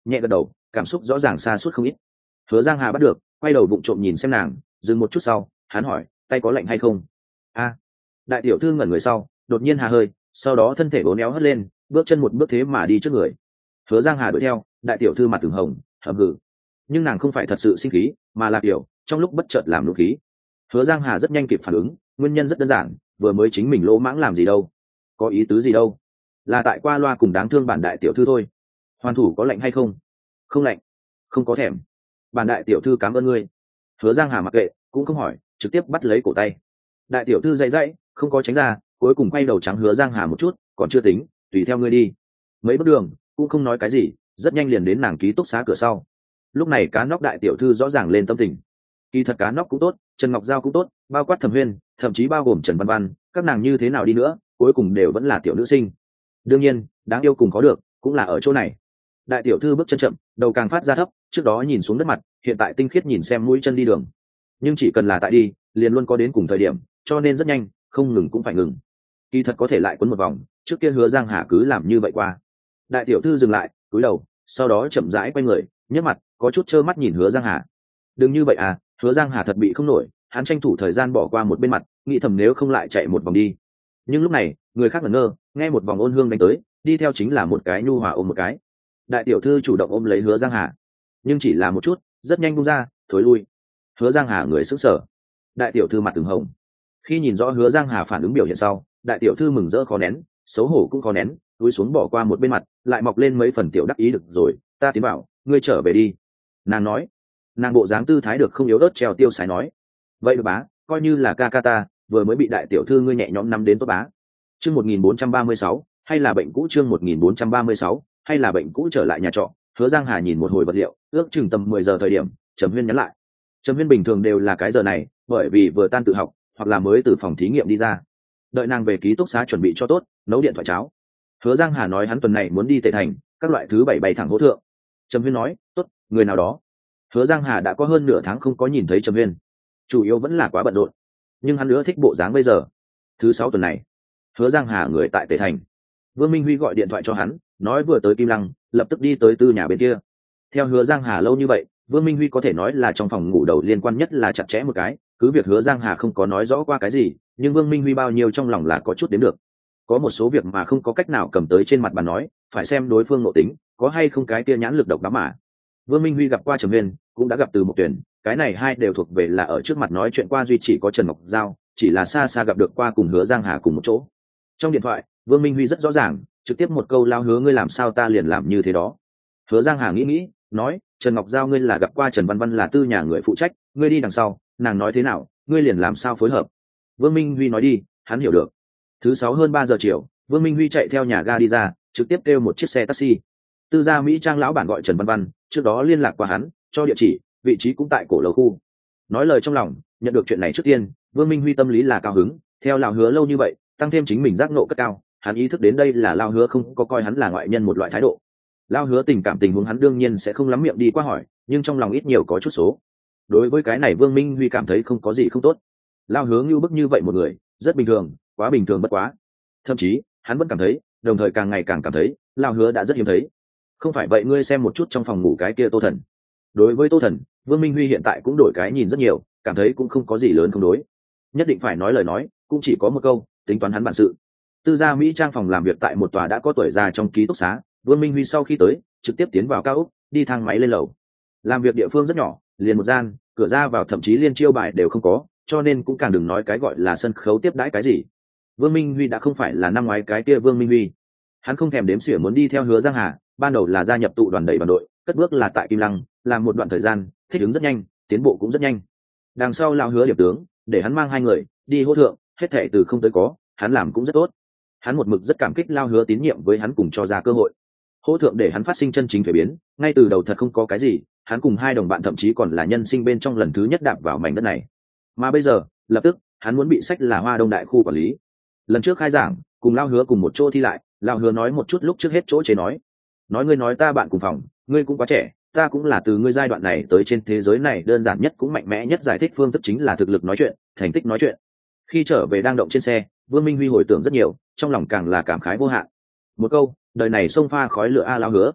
nhẹ gật đầu, cảm xúc rõ ràng xa suốt không ít. Hứa Giang Hà bắt được, quay đầu vụng trộm nhìn xem nàng, dừng một chút sau, hắn hỏi, tay có lạnh hay không? A. Đại tiểu thư ngẩn người sau, đột nhiên hà hơi, sau đó thân thể uốn éo hất lên, bước chân một bước thế mà đi trước người. Hứa Giang Hà đuổi theo, đại tiểu thư mặt từng hồng, hậm hừ. Nhưng nàng không phải thật sự sinh khí, mà là kiểu trong lúc bất chợt làm nụ khí. Hứa Giang Hà rất nhanh kịp phản ứng, nguyên nhân rất đơn giản, vừa mới chính mình lỗ mãng làm gì đâu, có ý tứ gì đâu, là tại qua loa cùng đáng thương bản đại tiểu thư thôi. Hoàn thủ có lạnh hay không? Không lạnh, không có thèm. Bản đại tiểu thư cảm ơn ngươi. Hứa Giang Hà mặc kệ, cũng không hỏi, trực tiếp bắt lấy cổ tay. Đại tiểu thư dậy dậy, không có tránh ra, cuối cùng quay đầu trắng Hứa Giang Hà một chút, còn chưa tính, tùy theo ngươi đi. Mấy bước đường, cũng không nói cái gì, rất nhanh liền đến nàng ký túc xá cửa sau. Lúc này cá nóc đại tiểu thư rõ ràng lên tâm tình. Kỳ thật cá nóc cũng tốt, Trần Ngọc Giao cũng tốt, bao quát Thẩm Huyên, thậm chí bao gồm Trần Văn Văn, các nàng như thế nào đi nữa, cuối cùng đều vẫn là tiểu nữ sinh. Đương nhiên, đáng yêu cùng có được, cũng là ở chỗ này. Đại tiểu thư bước chân chậm, đầu càng phát ra thấp, trước đó nhìn xuống đất mặt, hiện tại tinh khiết nhìn xem mũi chân đi đường. Nhưng chỉ cần là tại đi, liền luôn có đến cùng thời điểm, cho nên rất nhanh, không ngừng cũng phải ngừng. Kỳ thật có thể lại quấn một vòng, trước kia Hứa Giang Hà cứ làm như vậy qua. Đại tiểu thư dừng lại, cúi đầu, sau đó chậm rãi quay người, nhếch mặt, có chút trơ mắt nhìn Hứa Giang Hà. Đừng như vậy à, Hứa Giang Hà thật bị không nổi, hắn tranh thủ thời gian bỏ qua một bên mặt, nghĩ thầm nếu không lại chạy một vòng đi. Nhưng lúc này, người khác ngẩn ngơ, nghe một vòng ôn hương đánh tới, đi theo chính là một cái nhu hòa ôm một cái. Đại tiểu thư chủ động ôm lấy Hứa Giang Hà, nhưng chỉ là một chút, rất nhanh buông ra, thối lui. Hứa Giang Hà người sững sờ, đại tiểu thư mặt từng hồng. Khi nhìn rõ Hứa Giang Hà phản ứng biểu hiện sau, đại tiểu thư mừng rỡ khó nén, xấu hổ cũng khó nén, cúi xuống bỏ qua một bên mặt, lại mọc lên mấy phần tiểu đắc ý. Được rồi, ta tiến bảo, ngươi trở về đi. Nàng nói, nàng bộ dáng tư thái được không yếu ớt treo tiêu sái nói. Vậy được bá, coi như là ca ca ta, vừa mới bị đại tiểu thư ngươi nhẹ nhõm nắm đến tốt bá. Chương 1436, hay là bệnh cũ? Chương 1436, hay là bệnh cũ? Trở lại nhà trọ, Hứa Giang Hà nhìn một hồi vật liệu, ước chừng tầm 10 giờ thời điểm, Trầm Huyên nhắn lại. Trầm Huyên bình thường đều là cái giờ này, bởi vì vừa tan tự học, hoặc là mới từ phòng thí nghiệm đi ra. Đợi nàng về ký túc xá chuẩn bị cho tốt, nấu điện thoại cháo. Hứa Giang Hà nói hắn tuần này muốn đi Tề Thành, các loại thứ bảy bay thẳng hỗ thượng. Trầm Huyên nói, tốt, người nào đó. Hứa Giang Hà đã có hơn nửa tháng không có nhìn thấy Trầm Huyên, chủ yếu vẫn là quá bận rộn, nhưng hắn nữa thích bộ dáng bây giờ. Thứ sáu tuần này, Hứa Giang Hà người tại Tề Thành. Vương Minh Huy gọi điện thoại cho hắn, nói vừa tới Kim Lăng, lập tức đi tới Tư nhà bên kia. Theo Hứa Giang Hà lâu như vậy, Vương Minh Huy có thể nói là trong phòng ngủ đầu liên quan nhất là chặt chẽ một cái, cứ việc Hứa Giang Hà không có nói rõ qua cái gì, nhưng Vương Minh Huy bao nhiêu trong lòng là có chút đến được. Có một số việc mà không có cách nào cầm tới trên mặt bàn nói, phải xem đối phương nội tính, có hay không cái kia nhãn lực độc đó mà. Vương Minh Huy gặp qua Trầm Huyên, cũng đã gặp Từ Mộc Tuyển, cái này hai đều thuộc về là ở trước mặt nói chuyện qua duy chỉ có Trần Ngọc Giao, chỉ là xa xa gặp được qua cùng Hứa Giang Hà cùng một chỗ. Trong điện thoại, Vương Minh Huy rất rõ ràng, trực tiếp một câu lao hứa ngươi làm sao ta liền làm như thế đó. Hứa Giang Hà nghĩ, nói, Trần Ngọc Giao ngươi là gặp qua Trần Văn Văn là Tư nhà người phụ trách, ngươi đi đằng sau, nàng nói thế nào, ngươi liền làm sao phối hợp. Vương Minh Huy nói đi, hắn hiểu được. Thứ sáu hơn 3 giờ chiều, Vương Minh Huy chạy theo nhà ga đi ra, trực tiếp kêu một chiếc xe taxi. Tư gia Mỹ Trang lão bản gọi Trần Văn Văn, trước đó liên lạc qua hắn, cho địa chỉ, vị trí cũng tại cổ lầu khu. Nói lời trong lòng, nhận được chuyện này trước tiên, Vương Minh Huy tâm lý là cao hứng, theo lão hứa lâu như vậy, tăng thêm chính mình giác ngộ cất cao, hắn ý thức đến đây là lão hứa không có coi hắn là ngoại nhân một loại thái độ. Lão hứa tình huống hắn đương nhiên sẽ không lắm miệng đi qua hỏi, nhưng trong lòng ít nhiều có chút số. Đối với cái này Vương Minh Huy cảm thấy không có gì không tốt. Lão hứa ngưu bức như vậy một người, rất bình thường, quá bình thường bất quá. Thậm chí, hắn vẫn cảm thấy, đồng thời càng ngày càng cảm thấy, lão hứa đã rất hiếm thấy. Không phải vậy ngươi xem một chút trong phòng ngủ cái kia Tô Thần. Đối với Tô Thần, Vương Minh Huy hiện tại cũng đổi cái nhìn rất nhiều, cảm thấy cũng không có gì lớn không đối. Nhất định phải nói lời nói, cũng chỉ có một câu, tính toán hắn bản sự. Tư gia Mỹ Trang phòng làm việc tại một tòa đã có tuổi già trong ký túc xá, Vương Minh Huy sau khi tới, trực tiếp tiến vào cao ốc, đi thang máy lên lầu. Làm việc địa phương rất nhỏ, liền một gian, cửa ra vào thậm chí liên chiêu bài đều không có, cho nên cũng càng đừng nói cái gọi là sân khấu tiếp đãi cái gì. Vương Minh Huy đã không phải là năm ngoái cái kia Vương Minh Huy. Hắn không thèm đếm xỉa muốn đi theo Hứa Giang Hà, ban đầu là gia nhập tụ đoàn đẩy đoàn đội, cất bước là tại Kim Lăng, làm một đoạn thời gian, thích ứng rất nhanh, tiến bộ cũng rất nhanh. Đằng sau lão Hứa điệp tướng, để hắn mang hai người đi hỗ thượng, hết thảy từ không tới có, hắn làm cũng rất tốt. Hắn một mực rất cảm kích lão Hứa tín nhiệm với hắn cùng cho ra cơ hội. Hỗ thượng để hắn phát sinh chân chính thay biến, ngay từ đầu thật không có cái gì, hắn cùng hai đồng bạn thậm chí còn là nhân sinh bên trong lần thứ nhất đạp vào mảnh đất này. Mà bây giờ, lập tức, hắn muốn bị sách là Hoa Đông đại khu quản lý. Lần trước khai giảng, cùng lão Hứa cùng một chỗ thi lại, lão Hứa nói một chút lúc trước hết chỗ chế nói ngươi nói ta bạn cùng phòng, ngươi cũng quá trẻ, ta cũng là từ ngươi giai đoạn này tới trên thế giới này đơn giản nhất cũng mạnh mẽ nhất giải thích phương thức chính là thực lực nói chuyện, thành tích nói chuyện. Khi trở về đang động trên xe, Vương Minh Huy hồi tưởng rất nhiều, trong lòng càng là cảm khái vô hạn. Một câu, đời này sông pha khói lửa a lão Hứa.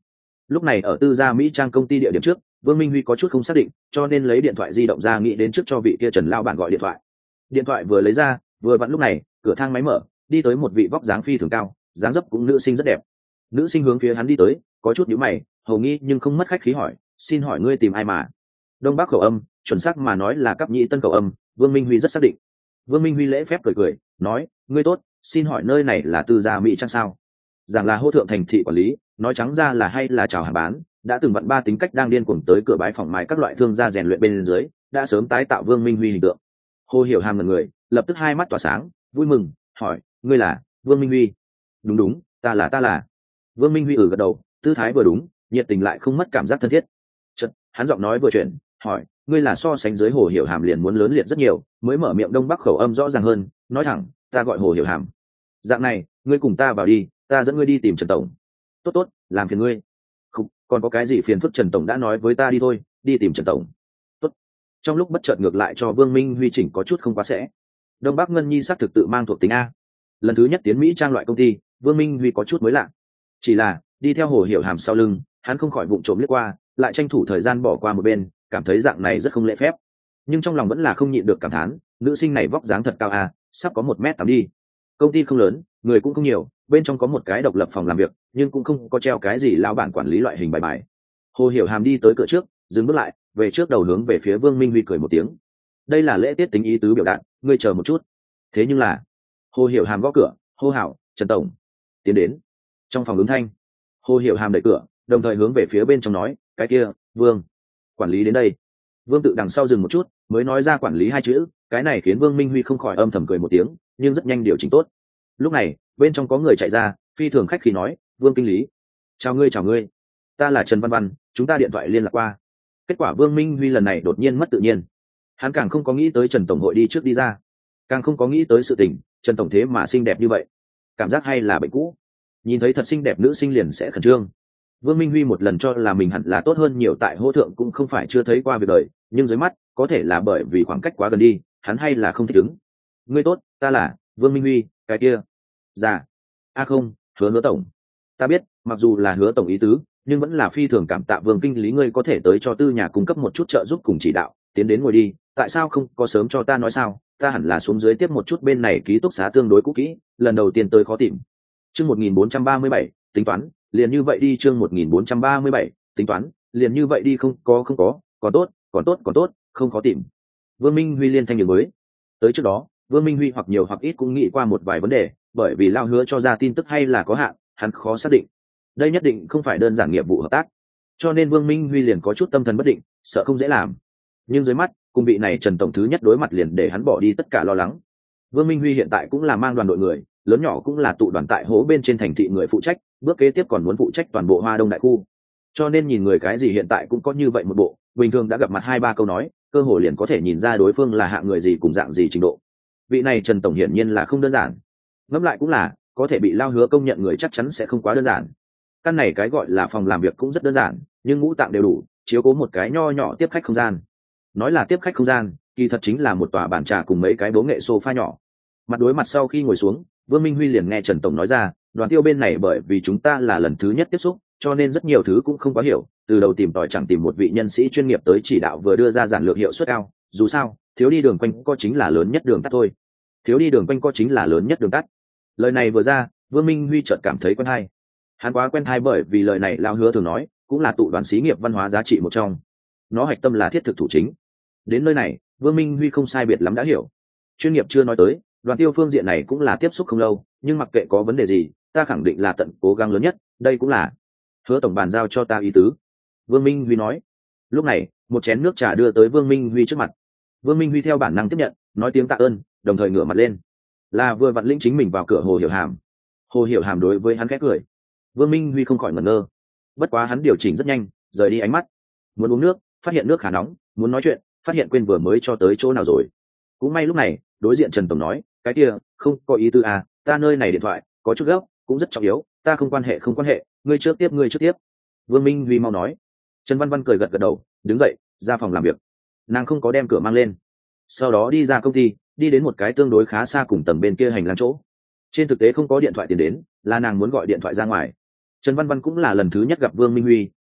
Lúc này ở Tư Gia Mỹ Trang công ty địa điểm trước, Vương Minh Huy có chút không xác định, cho nên lấy điện thoại di động ra nghĩ đến trước cho vị kia Trần lao bản gọi điện thoại. Điện thoại vừa lấy ra, vừa vặn lúc này, cửa thang máy mở, đi tới một vị vóc dáng phi thường cao, dáng dấp cũng nữ sinh rất đẹp. Nữ sinh hướng phía hắn đi tới, có chút nhíu mày, hầu nghi nhưng không mất khách khí hỏi, "Xin hỏi ngươi tìm ai mà?" Đông Bắc khẩu âm, chuẩn xác mà nói là Cáp Nhĩ Tân khẩu âm, Vương Minh Huy rất xác định. Vương Minh Huy lễ phép cười cười, nói, "Ngươi tốt, xin hỏi nơi này là Tư Gia Mỹ Trang sao?" Rằng là hô thượng thành thị quản lý, nói trắng ra là hay là chào hàng bán, đã từng vận ba tính cách đang điên cuồng tới cửa bái phòng mái các loại thương gia rèn luyện bên dưới, đã sớm tái tạo Vương Minh Huy hình tượng. Hồ Hiểu Hàm ngẩn người, lập tức hai mắt tỏa sáng, vui mừng, hỏi, "Ngươi là Vương Minh Huy?" "Đúng đúng, ta là." Vương Minh Huy gật đầu, tư thái vừa đúng, nhiệt tình lại không mất cảm giác thân thiết. Chợt, hắn giọng nói vừa chuyển, hỏi, "Ngươi là so sánh dưới Hồ Hiểu Hàm liền muốn lớn liệt rất nhiều." Mới mở miệng Đông Bắc khẩu âm rõ ràng hơn, nói thẳng, "Ta gọi Hồ Hiểu Hàm." "Dạng này, ngươi cùng ta vào đi, ta dẫn ngươi đi tìm Trần tổng." "Tốt tốt, làm phiền ngươi." "Không, còn có cái gì phiền phức, Trần tổng đã nói với ta đi thôi, đi tìm Trần tổng." "Tốt." Trong lúc bất chợt ngược lại cho Vương Minh Huy chỉnh có chút không quá sẽ. Đông Bắc Ngân Nhi xác thực tự mang thuộc tính A. Lần thứ nhất tiến Mỹ Trang loại công ty, Vương Minh Huy có chút mới lạ. Chỉ là đi theo Hồ Hiểu Hàm sau lưng, hắn không khỏi vụng trộm liếc qua, lại tranh thủ thời gian bỏ qua một bên, cảm thấy dạng này rất không lễ phép. Nhưng trong lòng vẫn là không nhịn được cảm thán, nữ sinh này vóc dáng thật cao A, sắp có 1m8 đi. Công ty không lớn, người cũng không nhiều, bên trong có một cái độc lập phòng làm việc, nhưng cũng không có treo cái gì lao bản quản lý loại hình bài bài. Hồ Hiểu Hàm đi tới cửa trước, dừng bước lại, về trước đầu hướng về phía Vương Minh Huy cười một tiếng. Đây là lễ tiết tính ý tứ biểu đạt, ngươi chờ một chút. Thế nhưng là, Hồ Hiểu Hàm gõ cửa, hô hào, "Trần tổng." Tiến đến. Trong phòng ứng thanh, Hồ Hiểu Hàm đẩy cửa, đồng thời hướng về phía bên trong nói, "Cái kia, Vương quản lý đến đây." Vương tự đằng sau dừng một chút, mới nói ra quản lý hai chữ, cái này khiến Vương Minh Huy không khỏi âm thầm cười một tiếng, nhưng rất nhanh điều chỉnh tốt. Lúc này, bên trong có người chạy ra, phi thường khách khí nói, "Vương kinh lý." Chào ngươi, ta là Trần Văn Văn, chúng ta điện thoại liên lạc qua." Kết quả Vương Minh Huy lần này đột nhiên mất tự nhiên. Hắn càng không có nghĩ tới Trần tổng hội đi trước đi ra, càng không có nghĩ tới sự tình Trần tổng thế mà xinh đẹp như vậy. Cảm giác hay là bệnh cũ, nhìn thấy thật xinh đẹp nữ sinh liền sẽ khẩn trương. Vương Minh Huy một lần cho là mình hẳn là tốt hơn nhiều tại hô thượng cũng không phải chưa thấy qua việc đời, nhưng dưới mắt có thể là bởi vì khoảng cách quá gần đi, hắn hay là không thích ứng. "Ngươi tốt, ta là Vương Minh Huy, cái kia." "Dạ." Không, hứa tổng." "Ta biết, mặc dù là hứa tổng ý tứ, nhưng vẫn là phi thường cảm tạ Vương kinh lý ngươi có thể tới cho Tư nhà cung cấp một chút trợ giúp cùng chỉ đạo, tiến đến ngồi đi, tại sao không có sớm cho ta nói sao, ta hẳn là xuống dưới tiếp một chút, bên này ký túc xá tương đối cũ kỹ, lần đầu tiên tới khó tìm." Chương 1437, tính toán, liền như vậy đi. Chương 1437, tính toán, liền như vậy đi. Không có, còn tốt, không khó tìm. Vương Minh Huy liên thanh đường mới. Tới trước đó, Vương Minh Huy hoặc nhiều hoặc ít cũng nghĩ qua một vài vấn đề, bởi vì lao hứa cho ra tin tức hay là có hạn, hắn khó xác định. Đây nhất định không phải đơn giản nghiệp vụ hợp tác, cho nên Vương Minh Huy liền có chút tâm thần bất định, sợ không dễ làm. Nhưng dưới mắt, cùng vị này Trần tổng thứ nhất đối mặt liền để hắn bỏ đi tất cả lo lắng. Vương Minh Huy hiện tại cũng là mang đoàn đội người, lớn nhỏ cũng là tụ đoàn tại hố bên trên thành thị người phụ trách, bước kế tiếp còn muốn phụ trách toàn bộ Hoa Đông đại khu. Cho nên nhìn người cái gì hiện tại cũng có như vậy một bộ, bình thường đã gặp mặt 2-3 câu nói, cơ hồ liền có thể nhìn ra đối phương là hạng người gì cùng dạng gì trình độ. Vị này Trần tổng hiển nhiên là không đơn giản. Ngẫm lại cũng là, có thể bị lao hứa công nhận người chắc chắn sẽ không quá đơn giản. Căn này cái gọi là phòng làm việc cũng rất đơn giản, nhưng ngũ tạng đều đủ, chiếu cố một cái nho nhỏ tiếp khách không gian. Nói là tiếp khách không gian, kỳ thật chính là một tòa bàn trà cùng mấy cái bố nghệ sofa nhỏ. Mặt đối mặt sau khi ngồi xuống, Vương Minh Huy liền nghe Trần tổng nói ra, "Đoàn Tiêu bên này bởi vì chúng ta là lần thứ nhất tiếp xúc, cho nên rất nhiều thứ cũng không quá hiểu, từ đầu tìm tòi chẳng tìm một vị nhân sĩ chuyên nghiệp tới chỉ đạo, vừa đưa ra giản lược hiệu suất cao, dù sao, thiếu đi đường quanh co chính là lớn nhất đường tắt thôi. Thiếu đi đường quanh co chính là lớn nhất đường tắt." Lời này vừa ra, Vương Minh Huy chợt cảm thấy quen hay. Hắn quá quen hay, bởi vì lời này lao hứa thường nói, cũng là tụ đoàn xí nghiệp văn hóa giá trị một trong. Nó hạch tâm là thiết thực thủ chính. Đến nơi này, Vương Minh Huy không sai biệt lắm đã hiểu. Chuyên nghiệp chưa nói tới, Đoàn Tiêu phương diện này cũng là tiếp xúc không lâu, nhưng mặc kệ có vấn đề gì, ta khẳng định là tận cố gắng lớn nhất, đây cũng là hứa tổng bàn giao cho ta ý tứ. Vương Minh Huy nói. Lúc này, một chén nước trà đưa tới Vương Minh Huy trước mặt. Vương Minh Huy theo bản năng tiếp nhận, nói tiếng tạ ơn, đồng thời ngửa mặt lên. Là vừa vặn lĩnh chính mình vào cửa Hồ Hiểu Hàm. Hồ Hiểu Hàm đối với hắn khẽ cười. Vương Minh Huy không khỏi ngẩn ngơ. Bất quá hắn điều chỉnh rất nhanh, rời đi ánh mắt. Muốn uống nước, phát hiện nước khá nóng, muốn nói chuyện, phát hiện quên vừa mới cho tới chỗ nào rồi. Cũng may lúc này, đối diện Trần tổng nói, "Cái kia, không có ý tư à, ta nơi này điện thoại có chút gấp, cũng rất trọng yếu, ta không quan hệ, ngươi trước tiếp." Vương Minh Huy mau nói. Trần Văn Văn cười gật gật đầu, đứng dậy ra phòng làm việc. Nàng không có đem cửa mang lên, sau đó đi ra công ty, đi đến một cái tương đối khá xa cùng tầng bên kia hành lang chỗ. Trên thực tế không có điện thoại tiền đến, là nàng muốn gọi điện thoại ra ngoài. Trần Văn Văn cũng là lần thứ nhất gặp Vương Minh Huy,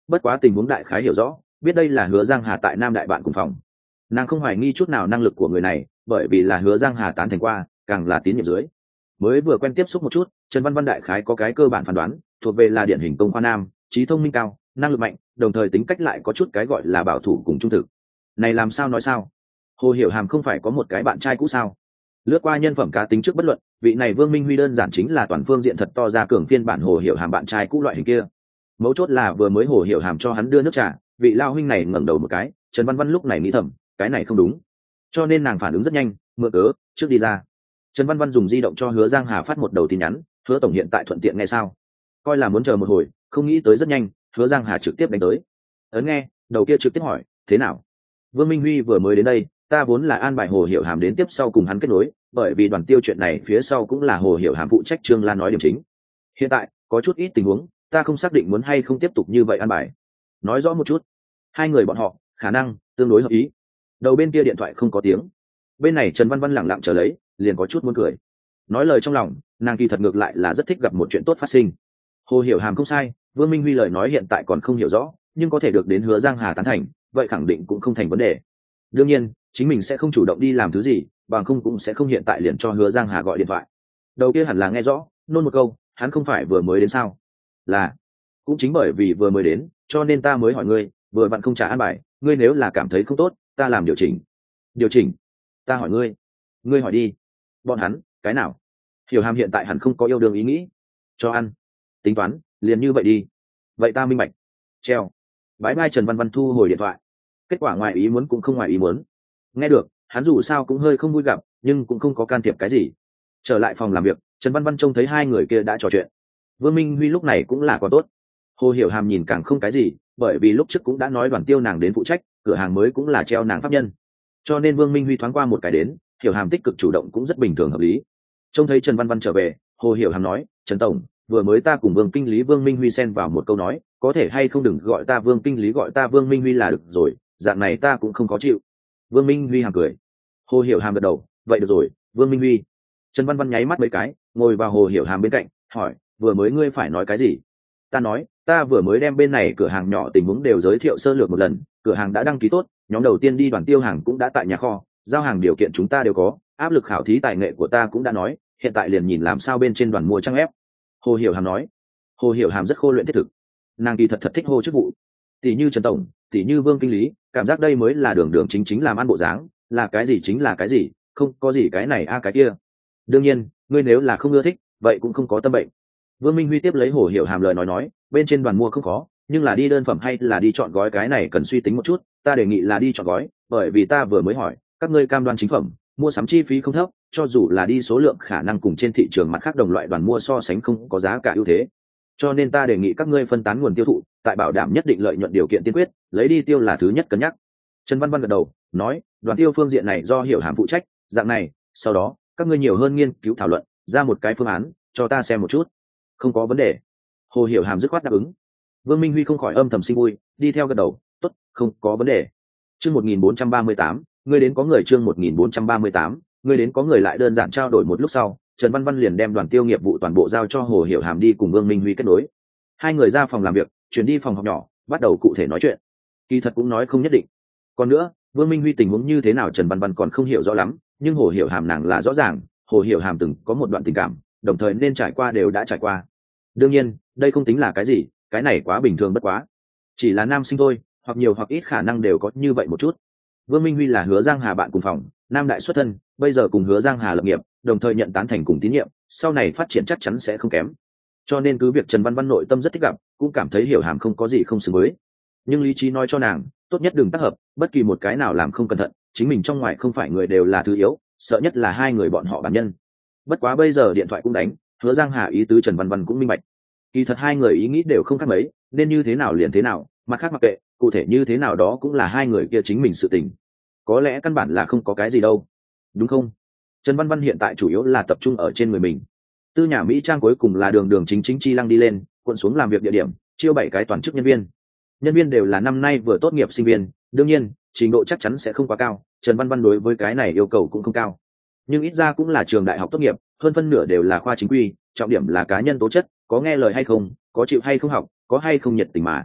bất quá tình huống đại khái hiểu rõ, biết đây là Hứa Giang Hà tại Nam Đại bạn cùng phòng. Nàng không hoài nghi chút nào năng lực của người này, bởi vì là Hứa Giang Hà tán thành qua, càng là tín nhiệm dưới. Mới vừa quen tiếp xúc một chút, Trần Văn Văn đại khái có cái cơ bản phán đoán, thuộc về là điển hình công khoa nam, trí thông minh cao, năng lực mạnh, đồng thời tính cách lại có chút cái gọi là bảo thủ cùng trung thực. Này làm sao nói sao? Hồ Hiểu Hàm không phải có một cái bạn trai cũ sao? Lướt qua nhân phẩm cá tính trước bất luận, vị này Vương Minh Huy đơn giản chính là toàn phương diện thật to ra cường phiên bản Hồ Hiểu Hàm bạn trai cũ loại hình kia. Mấu chốt là vừa mới Hồ Hiểu Hàm cho hắn đưa nước trà, vị lao huynh này ngẩng đầu một cái, Trần Văn Văn lúc này nghĩ thầm, cái này không đúng. Cho nên nàng phản ứng rất nhanh, mượn cớ, trước đi ra. Trần Văn Văn dùng di động cho Hứa Giang Hà phát một đầu tin nhắn, Hứa tổng hiện tại thuận tiện nghe sao? Coi là muốn chờ một hồi, không nghĩ tới rất nhanh, Hứa Giang Hà trực tiếp đánh tới. Ấn nghe, đầu kia trực tiếp hỏi, thế nào? Vương Minh Huy vừa mới đến đây, ta vốn là an bài Hồ Hiểu Hàm đến tiếp sau cùng hắn kết nối, bởi vì đoàn tiêu chuyện này phía sau cũng là Hồ Hiểu Hàm phụ trách, Trương Lan nói điểm chính. Hiện tại có chút ít tình huống, ta không xác định muốn hay không tiếp tục như vậy an bài. Nói rõ một chút. Hai người bọn họ khả năng tương đối hợp ý. Đầu bên kia điện thoại không có tiếng. Bên này Trần Văn Văn lẳng lặng chờ lấy, liền có chút muốn cười. Nói lời trong lòng, nàng kỳ thật ngược lại là rất thích gặp một chuyện tốt phát sinh. Hồ Hiểu Hàm không sai, Vương Minh Huy lời nói hiện tại còn không hiểu rõ, nhưng có thể được đến Hứa Giang Hà tán thành, vậy khẳng định cũng không thành vấn đề. Đương nhiên, chính mình sẽ không chủ động đi làm thứ gì, bằng không cũng sẽ không hiện tại liền cho Hứa Giang Hà gọi điện thoại. Đầu kia hẳn là nghe rõ, nôn một câu, hắn không phải vừa mới đến sao? Là, cũng chính bởi vì vừa mới đến, cho nên ta mới hỏi ngươi, vừa vặn không trả an bài, ngươi nếu là cảm thấy không tốt, ta làm điều chỉnh. Điều chỉnh? Ta hỏi ngươi, ngươi hỏi đi. Bọn hắn, cái nào? Hiểu Hàm hiện tại hẳn không có yêu đương ý nghĩ. Cho ăn. Tính toán, liền như vậy đi. Vậy ta minh bạch. Treo. Bái bai. Trần Văn Văn thu hồi điện thoại. Kết quả ngoài ý muốn cũng không ngoài ý muốn. Nghe được, hắn dù sao cũng hơi không vui gặp, nhưng cũng không có can thiệp cái gì. Trở lại phòng làm việc, Trần Văn Văn trông thấy hai người kia đã trò chuyện. Vương Minh Huy lúc này cũng là có tốt. Hồ Hiểu Hàm nhìn càng không cái gì, bởi vì lúc trước cũng đã nói đoàn tiêu nàng đến phụ trách, cửa hàng mới cũng là treo nàng pháp nhân. Cho nên Vương Minh Huy thoáng qua một cái đến, Hiểu Hàm tích cực chủ động cũng rất bình thường hợp lý. Trông thấy Trần Văn Văn trở về, Hồ Hiểu Hàm nói, Trần tổng, vừa mới ta cùng Vương kinh lý Vương Minh Huy xen vào một câu nói, có thể hay không đừng gọi ta Vương kinh lý, gọi ta Vương Minh Huy là được rồi, dạng này ta cũng không có chịu. Vương Minh Huy hàm cười. Hồ Hiểu Hàm gật đầu, vậy được rồi, Vương Minh Huy. Trần Văn Văn nháy mắt mấy cái, ngồi vào Hồ Hiểu Hàm bên cạnh, hỏi, vừa mới ngươi phải nói cái gì? Ta nói, ta vừa mới đem bên này cửa hàng nhỏ tình huống đều giới thiệu sơ lược một lần, cửa hàng đã đăng ký tốt, nhóm đầu tiên đi đoàn tiêu hàng cũng đã tại nhà kho, giao hàng điều kiện chúng ta đều có, áp lực khảo thí tài nghệ của ta cũng đã nói, hiện tại liền nhìn làm sao bên trên đoàn mua trang ép. Hồ Hiểu Hàm nói. Hồ Hiểu Hàm rất khô luyện thiết thực, nàng kỳ thật thật thích hô chức vụ, tỷ như Trần tổng, tỷ như Vương kinh lý, cảm giác đây mới là đường đường chính chính làm ăn bộ dáng, là cái gì chính là cái gì, không có gì cái này cái kia. Đương nhiên, ngươi nếu là không ưa thích, vậy cũng không có tâm bệnh. Vương Minh Huy tiếp lấy Hồ Hiểu Hàm lời nói, bên trên đoàn mua không khó, nhưng là đi đơn phẩm hay là đi chọn gói cái này cần suy tính một chút, ta đề nghị là đi chọn gói, bởi vì ta vừa mới hỏi, các ngươi cam đoan chính phẩm, mua sắm chi phí không thấp, cho dù là đi số lượng khả năng cùng trên thị trường mặt khác đồng loại đoàn mua so sánh không có giá cả ưu thế. Cho nên ta đề nghị các ngươi phân tán nguồn tiêu thụ, tại bảo đảm nhất định lợi nhuận điều kiện tiên quyết, lấy đi tiêu là thứ nhất cân nhắc. Trần Văn Văn gật đầu, nói, đoàn tiêu phương diện này do Hiểu Hàm phụ trách, dạng này, sau đó, các ngươi nhiều hơn nghiên cứu thảo luận, ra một cái phương án, cho ta xem một chút. Không có vấn đề. Hồ Hiểu Hàm dứt khoát đáp ứng. Vương Minh Huy không khỏi âm thầm sinh vui, đi theo gật đầu, tốt, không có vấn đề. Chương 1438, ngươi đến có người. Chương 1438, ngươi đến có người. Lại đơn giản trao đổi một lúc sau, Trần Văn Văn liền đem đoàn tiêu nghiệp vụ toàn bộ giao cho Hồ Hiểu Hàm đi cùng Vương Minh Huy kết nối. Hai người ra phòng làm việc, chuyển đi phòng học nhỏ, bắt đầu cụ thể nói chuyện. Kỳ thật cũng nói không nhất định. Còn nữa, Vương Minh Huy tình huống như thế nào Trần Văn Văn còn không hiểu rõ lắm, nhưng Hồ Hiểu Hàm nàng là rõ ràng, Hồ Hiểu Hàm từng có một đoạn tình cảm, đồng thời nên trải qua đều đã trải qua. Đương nhiên, đây không tính là cái gì, cái này quá bình thường bất quá. Chỉ là nam sinh thôi, hoặc nhiều hoặc ít khả năng đều có như vậy một chút. Vương Minh Huy là Hứa Giang Hà bạn cùng phòng, nam đại xuất thân, bây giờ cùng Hứa Giang Hà lập nghiệp, đồng thời nhận tán thành cùng tín nhiệm, sau này phát triển chắc chắn sẽ không kém. Cho nên cứ việc Trần Văn Văn nội tâm rất thích gặp, cũng cảm thấy Hiểu Hàm không có gì không xứng với. Nhưng lý trí nói cho nàng, tốt nhất đừng tác hợp, bất kỳ một cái nào làm không cẩn thận, chính mình trong ngoài không phải người đều là thứ yếu, sợ nhất là hai người bọn họ bản nhân. Bất quá bây giờ điện thoại cũng đánh, Hứa Giang Hà ý tứ Trần Văn Văn cũng minh bạch. Kỳ thật hai người ý nghĩ đều không khác mấy, nên như thế nào liền thế nào, mặt khác mặc kệ, cụ thể như thế nào đó cũng là hai người kia chính mình sự tình. Có lẽ căn bản là không có cái gì đâu, đúng không? Trần Văn Văn hiện tại chủ yếu là tập trung ở trên người mình. Tư nhà Mỹ Trang cuối cùng là đường đường chính chính chi lăng đi lên, quận xuống làm việc địa điểm, chiêu 7 cái toàn chức nhân viên. Nhân viên đều là năm nay vừa tốt nghiệp sinh viên, đương nhiên, trình độ chắc chắn sẽ không quá cao, Trần Văn Văn đối với cái này yêu cầu cũng không cao. Nhưng ít ra cũng là trường đại học tốt nghiệp, hơn phân nửa đều là khoa chính quy, trọng điểm là cá nhân tố chất, có nghe lời hay không, có chịu hay không học, có hay không nhiệt tình mà.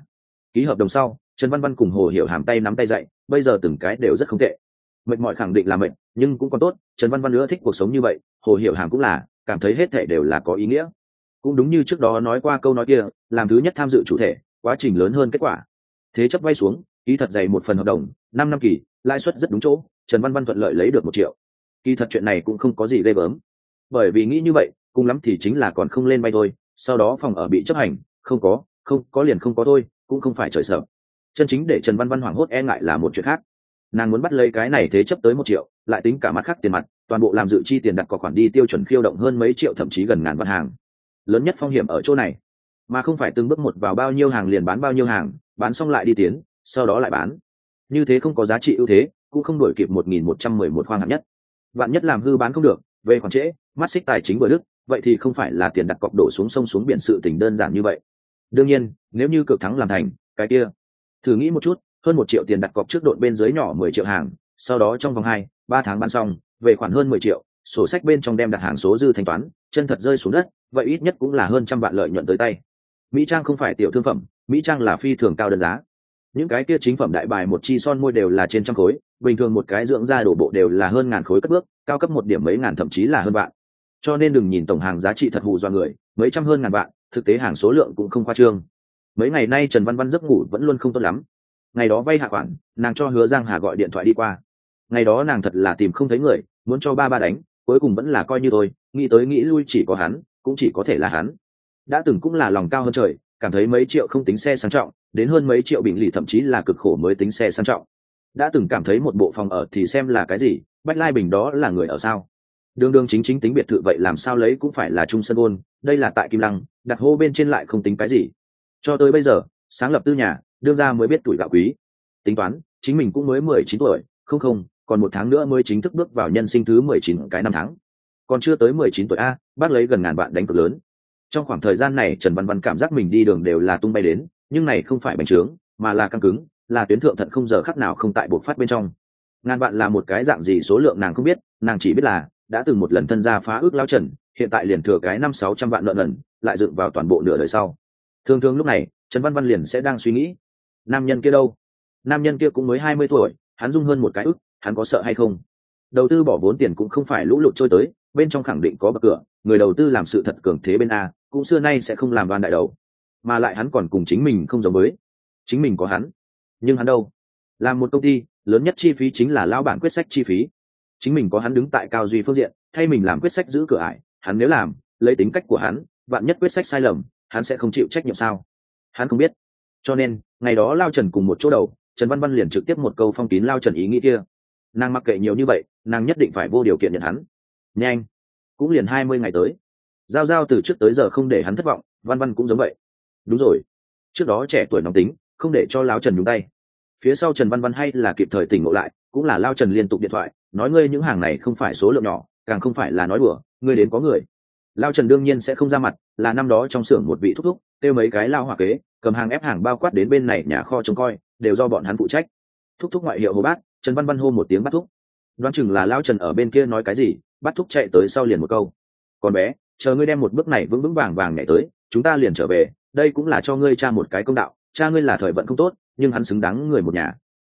Ký hợp đồng sau, Trần Văn Văn cùng Hồ Hiểu Hàm tay nắm tay dạy, bây giờ từng cái đều rất không tệ. Mệt mỏi khẳng định là mệt, nhưng cũng còn tốt, Trần Văn Văn nữa thích cuộc sống như vậy, Hồ Hiểu Hàm cũng là, cảm thấy hết thể đều là có ý nghĩa. Cũng đúng như trước đó nói qua câu nói kia, làm thứ nhất tham dự chủ thể, quá trình lớn hơn kết quả. Thế chấp vay xuống, ký thật dày một phần hợp đồng, 5 năm kỳ, lãi suất rất đúng chỗ, Trần Văn Văn thuận lợi lấy được 1 triệu. Kỳ thật chuyện này cũng không có gì ghê gớm, bởi vì nghĩ như vậy, cùng lắm thì chính là còn không lên vay thôi, sau đó phòng ở bị chấp hành, không có liền không có thôi, cũng không phải trời sợ. Chân chính để Trần Văn Văn hoảng hốt e ngại là một chuyện khác. Nàng muốn bắt lấy cái này thế chấp tới 1 triệu, lại tính cả mặt khác tiền mặt, toàn bộ làm dự chi tiền đặt cọc khoản đi tiêu chuẩn khiêu động hơn mấy triệu thậm chí gần ngàn vạn hàng. Lớn nhất phong hiểm ở chỗ này, mà không phải từng bước một vào bao nhiêu hàng liền bán bao nhiêu hàng, bán xong lại đi tiến, sau đó lại bán. Như thế không có giá trị ưu thế, cũng không đổi kịp 1111 khoang hạng nhất. Vạn nhất làm hư bán không được, về khoản trễ, mắt xích tài chính vừa đứt, vậy thì không phải là tiền đặt cọc đổ xuống sông xuống biển sự tình đơn giản như vậy. Đương nhiên, nếu như cược thắng làm thành, cái kia, thử nghĩ một chút, hơn 1 triệu tiền đặt cọc trước đội bên dưới nhỏ 10 triệu hàng, sau đó trong vòng 2-3 tháng bán xong, về khoản hơn 10 triệu, sổ sách bên trong đem đặt hàng số dư thanh toán, chân thật rơi xuống đất, vậy ít nhất cũng là hơn trăm vạn lợi nhuận tới tay. Mỹ trang không phải tiểu thương phẩm, Mỹ trang là phi thường cao đơn giá. Những cái kia chính phẩm đại bài một chi son môi đều là trên trăm khối, bình thường một cái dưỡng da đổ bộ đều là hơn ngàn khối cất bước, cao cấp một điểm mấy ngàn thậm chí là hơn vạn. Cho nên đừng nhìn tổng hàng giá trị thật hù dọa người, mấy trăm hơn ngàn vạn, thực tế hàng số lượng cũng không khoa trương. Mấy ngày nay Trần Văn Văn giấc ngủ vẫn luôn không tốt lắm. Ngày đó vay hạ khoản, nàng cho Hứa Giang Hà gọi điện thoại đi qua. Ngày đó nàng thật là tìm không thấy người, muốn cho ba đánh, cuối cùng vẫn là coi như thôi, nghĩ tới nghĩ lui chỉ có hắn, cũng chỉ có thể là hắn. Đã từng cũng là lòng cao hơn trời, cảm thấy mấy triệu không tính xe sang trọng, đến hơn mấy triệu bình lì thậm chí là cực khổ mới tính xe sang trọng. Đã từng cảm thấy một bộ phòng ở thì xem là cái gì, Bách Lai Bình đó là người ở sao. Đường chính tính biệt thự vậy làm sao lấy cũng phải là Trung Sơn Gôn, đây là tại Kim Lăng, đặt hô bên trên lại không tính cái gì. Cho tới bây giờ, sáng lập tư nhà, đương ra mới biết tuổi gạo quý. Tính toán, chính mình cũng mới 19 tuổi, không, còn 1 tháng nữa mới chính thức bước vào nhân sinh thứ 19 cái năm tháng. Còn chưa tới 19 tuổi a, bác lấy gần ngàn vạn đánh cược lớn. Trong khoảng thời gian này Trần Văn Văn cảm giác mình đi đường đều là tung bay đến, nhưng này không phải bành trướng, mà là căng cứng, là tuyến thượng thận không giờ khắc nào không tại buộc phát bên trong. Ngàn vạn là một cái dạng gì số lượng nàng không biết, nàng chỉ biết là đã từng một lần thân gia phá ước lao Trần, hiện tại liền thừa cái 500-600 vạn nợ nần, lại dựng vào toàn bộ nửa đời sau. Thường lúc này, Trần Văn Văn liền sẽ đang suy nghĩ, nam nhân kia đâu? Nam nhân kia cũng mới 20 tuổi, hắn dung hơn một cái ức, hắn có sợ hay không? Đầu tư bỏ vốn tiền cũng không phải lũ lụt trôi tới, bên trong khẳng định có bậc cửa, người đầu tư làm sự thật cường thế bên A, cũng xưa nay sẽ không làm đoan đại đầu. Mà lại hắn còn cùng chính mình không giống với. Chính mình có hắn, nhưng hắn đâu? Làm một công ty, lớn nhất chi phí chính là lao bản quyết sách chi phí. Chính mình có hắn đứng tại cao duy phương diện, thay mình làm quyết sách giữ cửa ải, hắn nếu làm, lấy tính cách của hắn, vạn nhất quyết sách sai lầm, hắn sẽ không chịu trách nhiệm sao? Hắn không biết. Cho nên, ngày đó Lao Trần cùng một chỗ đầu, Trần Văn Văn liền trực tiếp một câu phong kín Lao Trần ý nghĩ kia. Nàng mặc kệ nhiều như vậy, nàng nhất định phải vô điều kiện nhận hắn. Nhanh, cũng liền 20 ngày tới. Giao từ trước tới giờ không để hắn thất vọng, Văn Văn cũng giống vậy. Đúng rồi, trước đó trẻ tuổi nóng tính, không để cho Lao Trần nhúng tay. Phía sau Trần Văn Văn hay là kịp thời tỉnh ngộ lại, cũng là Lao Trần liên tục điện thoại, nói ngươi những hàng này không phải số lượng nhỏ, càng không phải là nói đùa, ngươi đến có người. Lao Trần đương nhiên sẽ không ra mặt, là năm đó trong xưởng một vị thúc kêu mấy cái lao hỏa kế, cầm hàng ép hàng bao quát đến bên này nhà kho trông coi, đều do bọn hắn phụ trách. Thúc ngoại hiệu Hồ Bát, Trần Văn Văn hô một tiếng bắt thúc. Đoán chừng là Lao Trần ở bên kia nói cái gì, bắt thúc chạy tới sau liền một câu: con bé, chờ ngươi đem một bước này vững vàng nhảy tới, chúng ta liền trở về, đây cũng là cho ngươi cha một cái công đạo. Cha ngươi là thời vận không tốt, nhưng hắn xứng đáng người một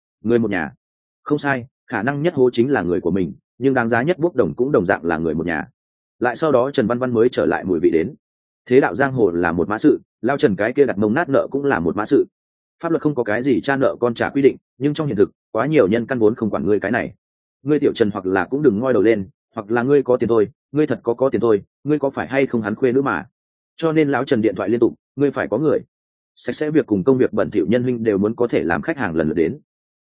nhà. Không sai, khả năng nhất hố chính là người của mình, nhưng đáng giá nhất bốc đồng cũng đồng dạng là người một nhà. Lại sau đó Trần Văn Văn mới trở lại mùi vị đến. Thế đạo giang hồ là một mã sự, Lao Trần cái kia đặt mông nát nợ cũng là một mã sự. Pháp luật không có cái gì cha nợ con trả quy định, nhưng trong hiện thực quá nhiều nhân căn vốn không quản ngươi cái này. Ngươi tiểu Trần hoặc là cũng đừng ngoi đầu lên, hoặc là ngươi có tiền thôi, ngươi thật có tiền thôi, ngươi có phải hay không hắn khuê nữa mà. Cho nên lão Trần điện thoại liên tục, ngươi phải có người. Sạch sẽ việc cùng công việc bẩn thỉu nhân huynh đều muốn có thể làm khách hàng lần lượt đến.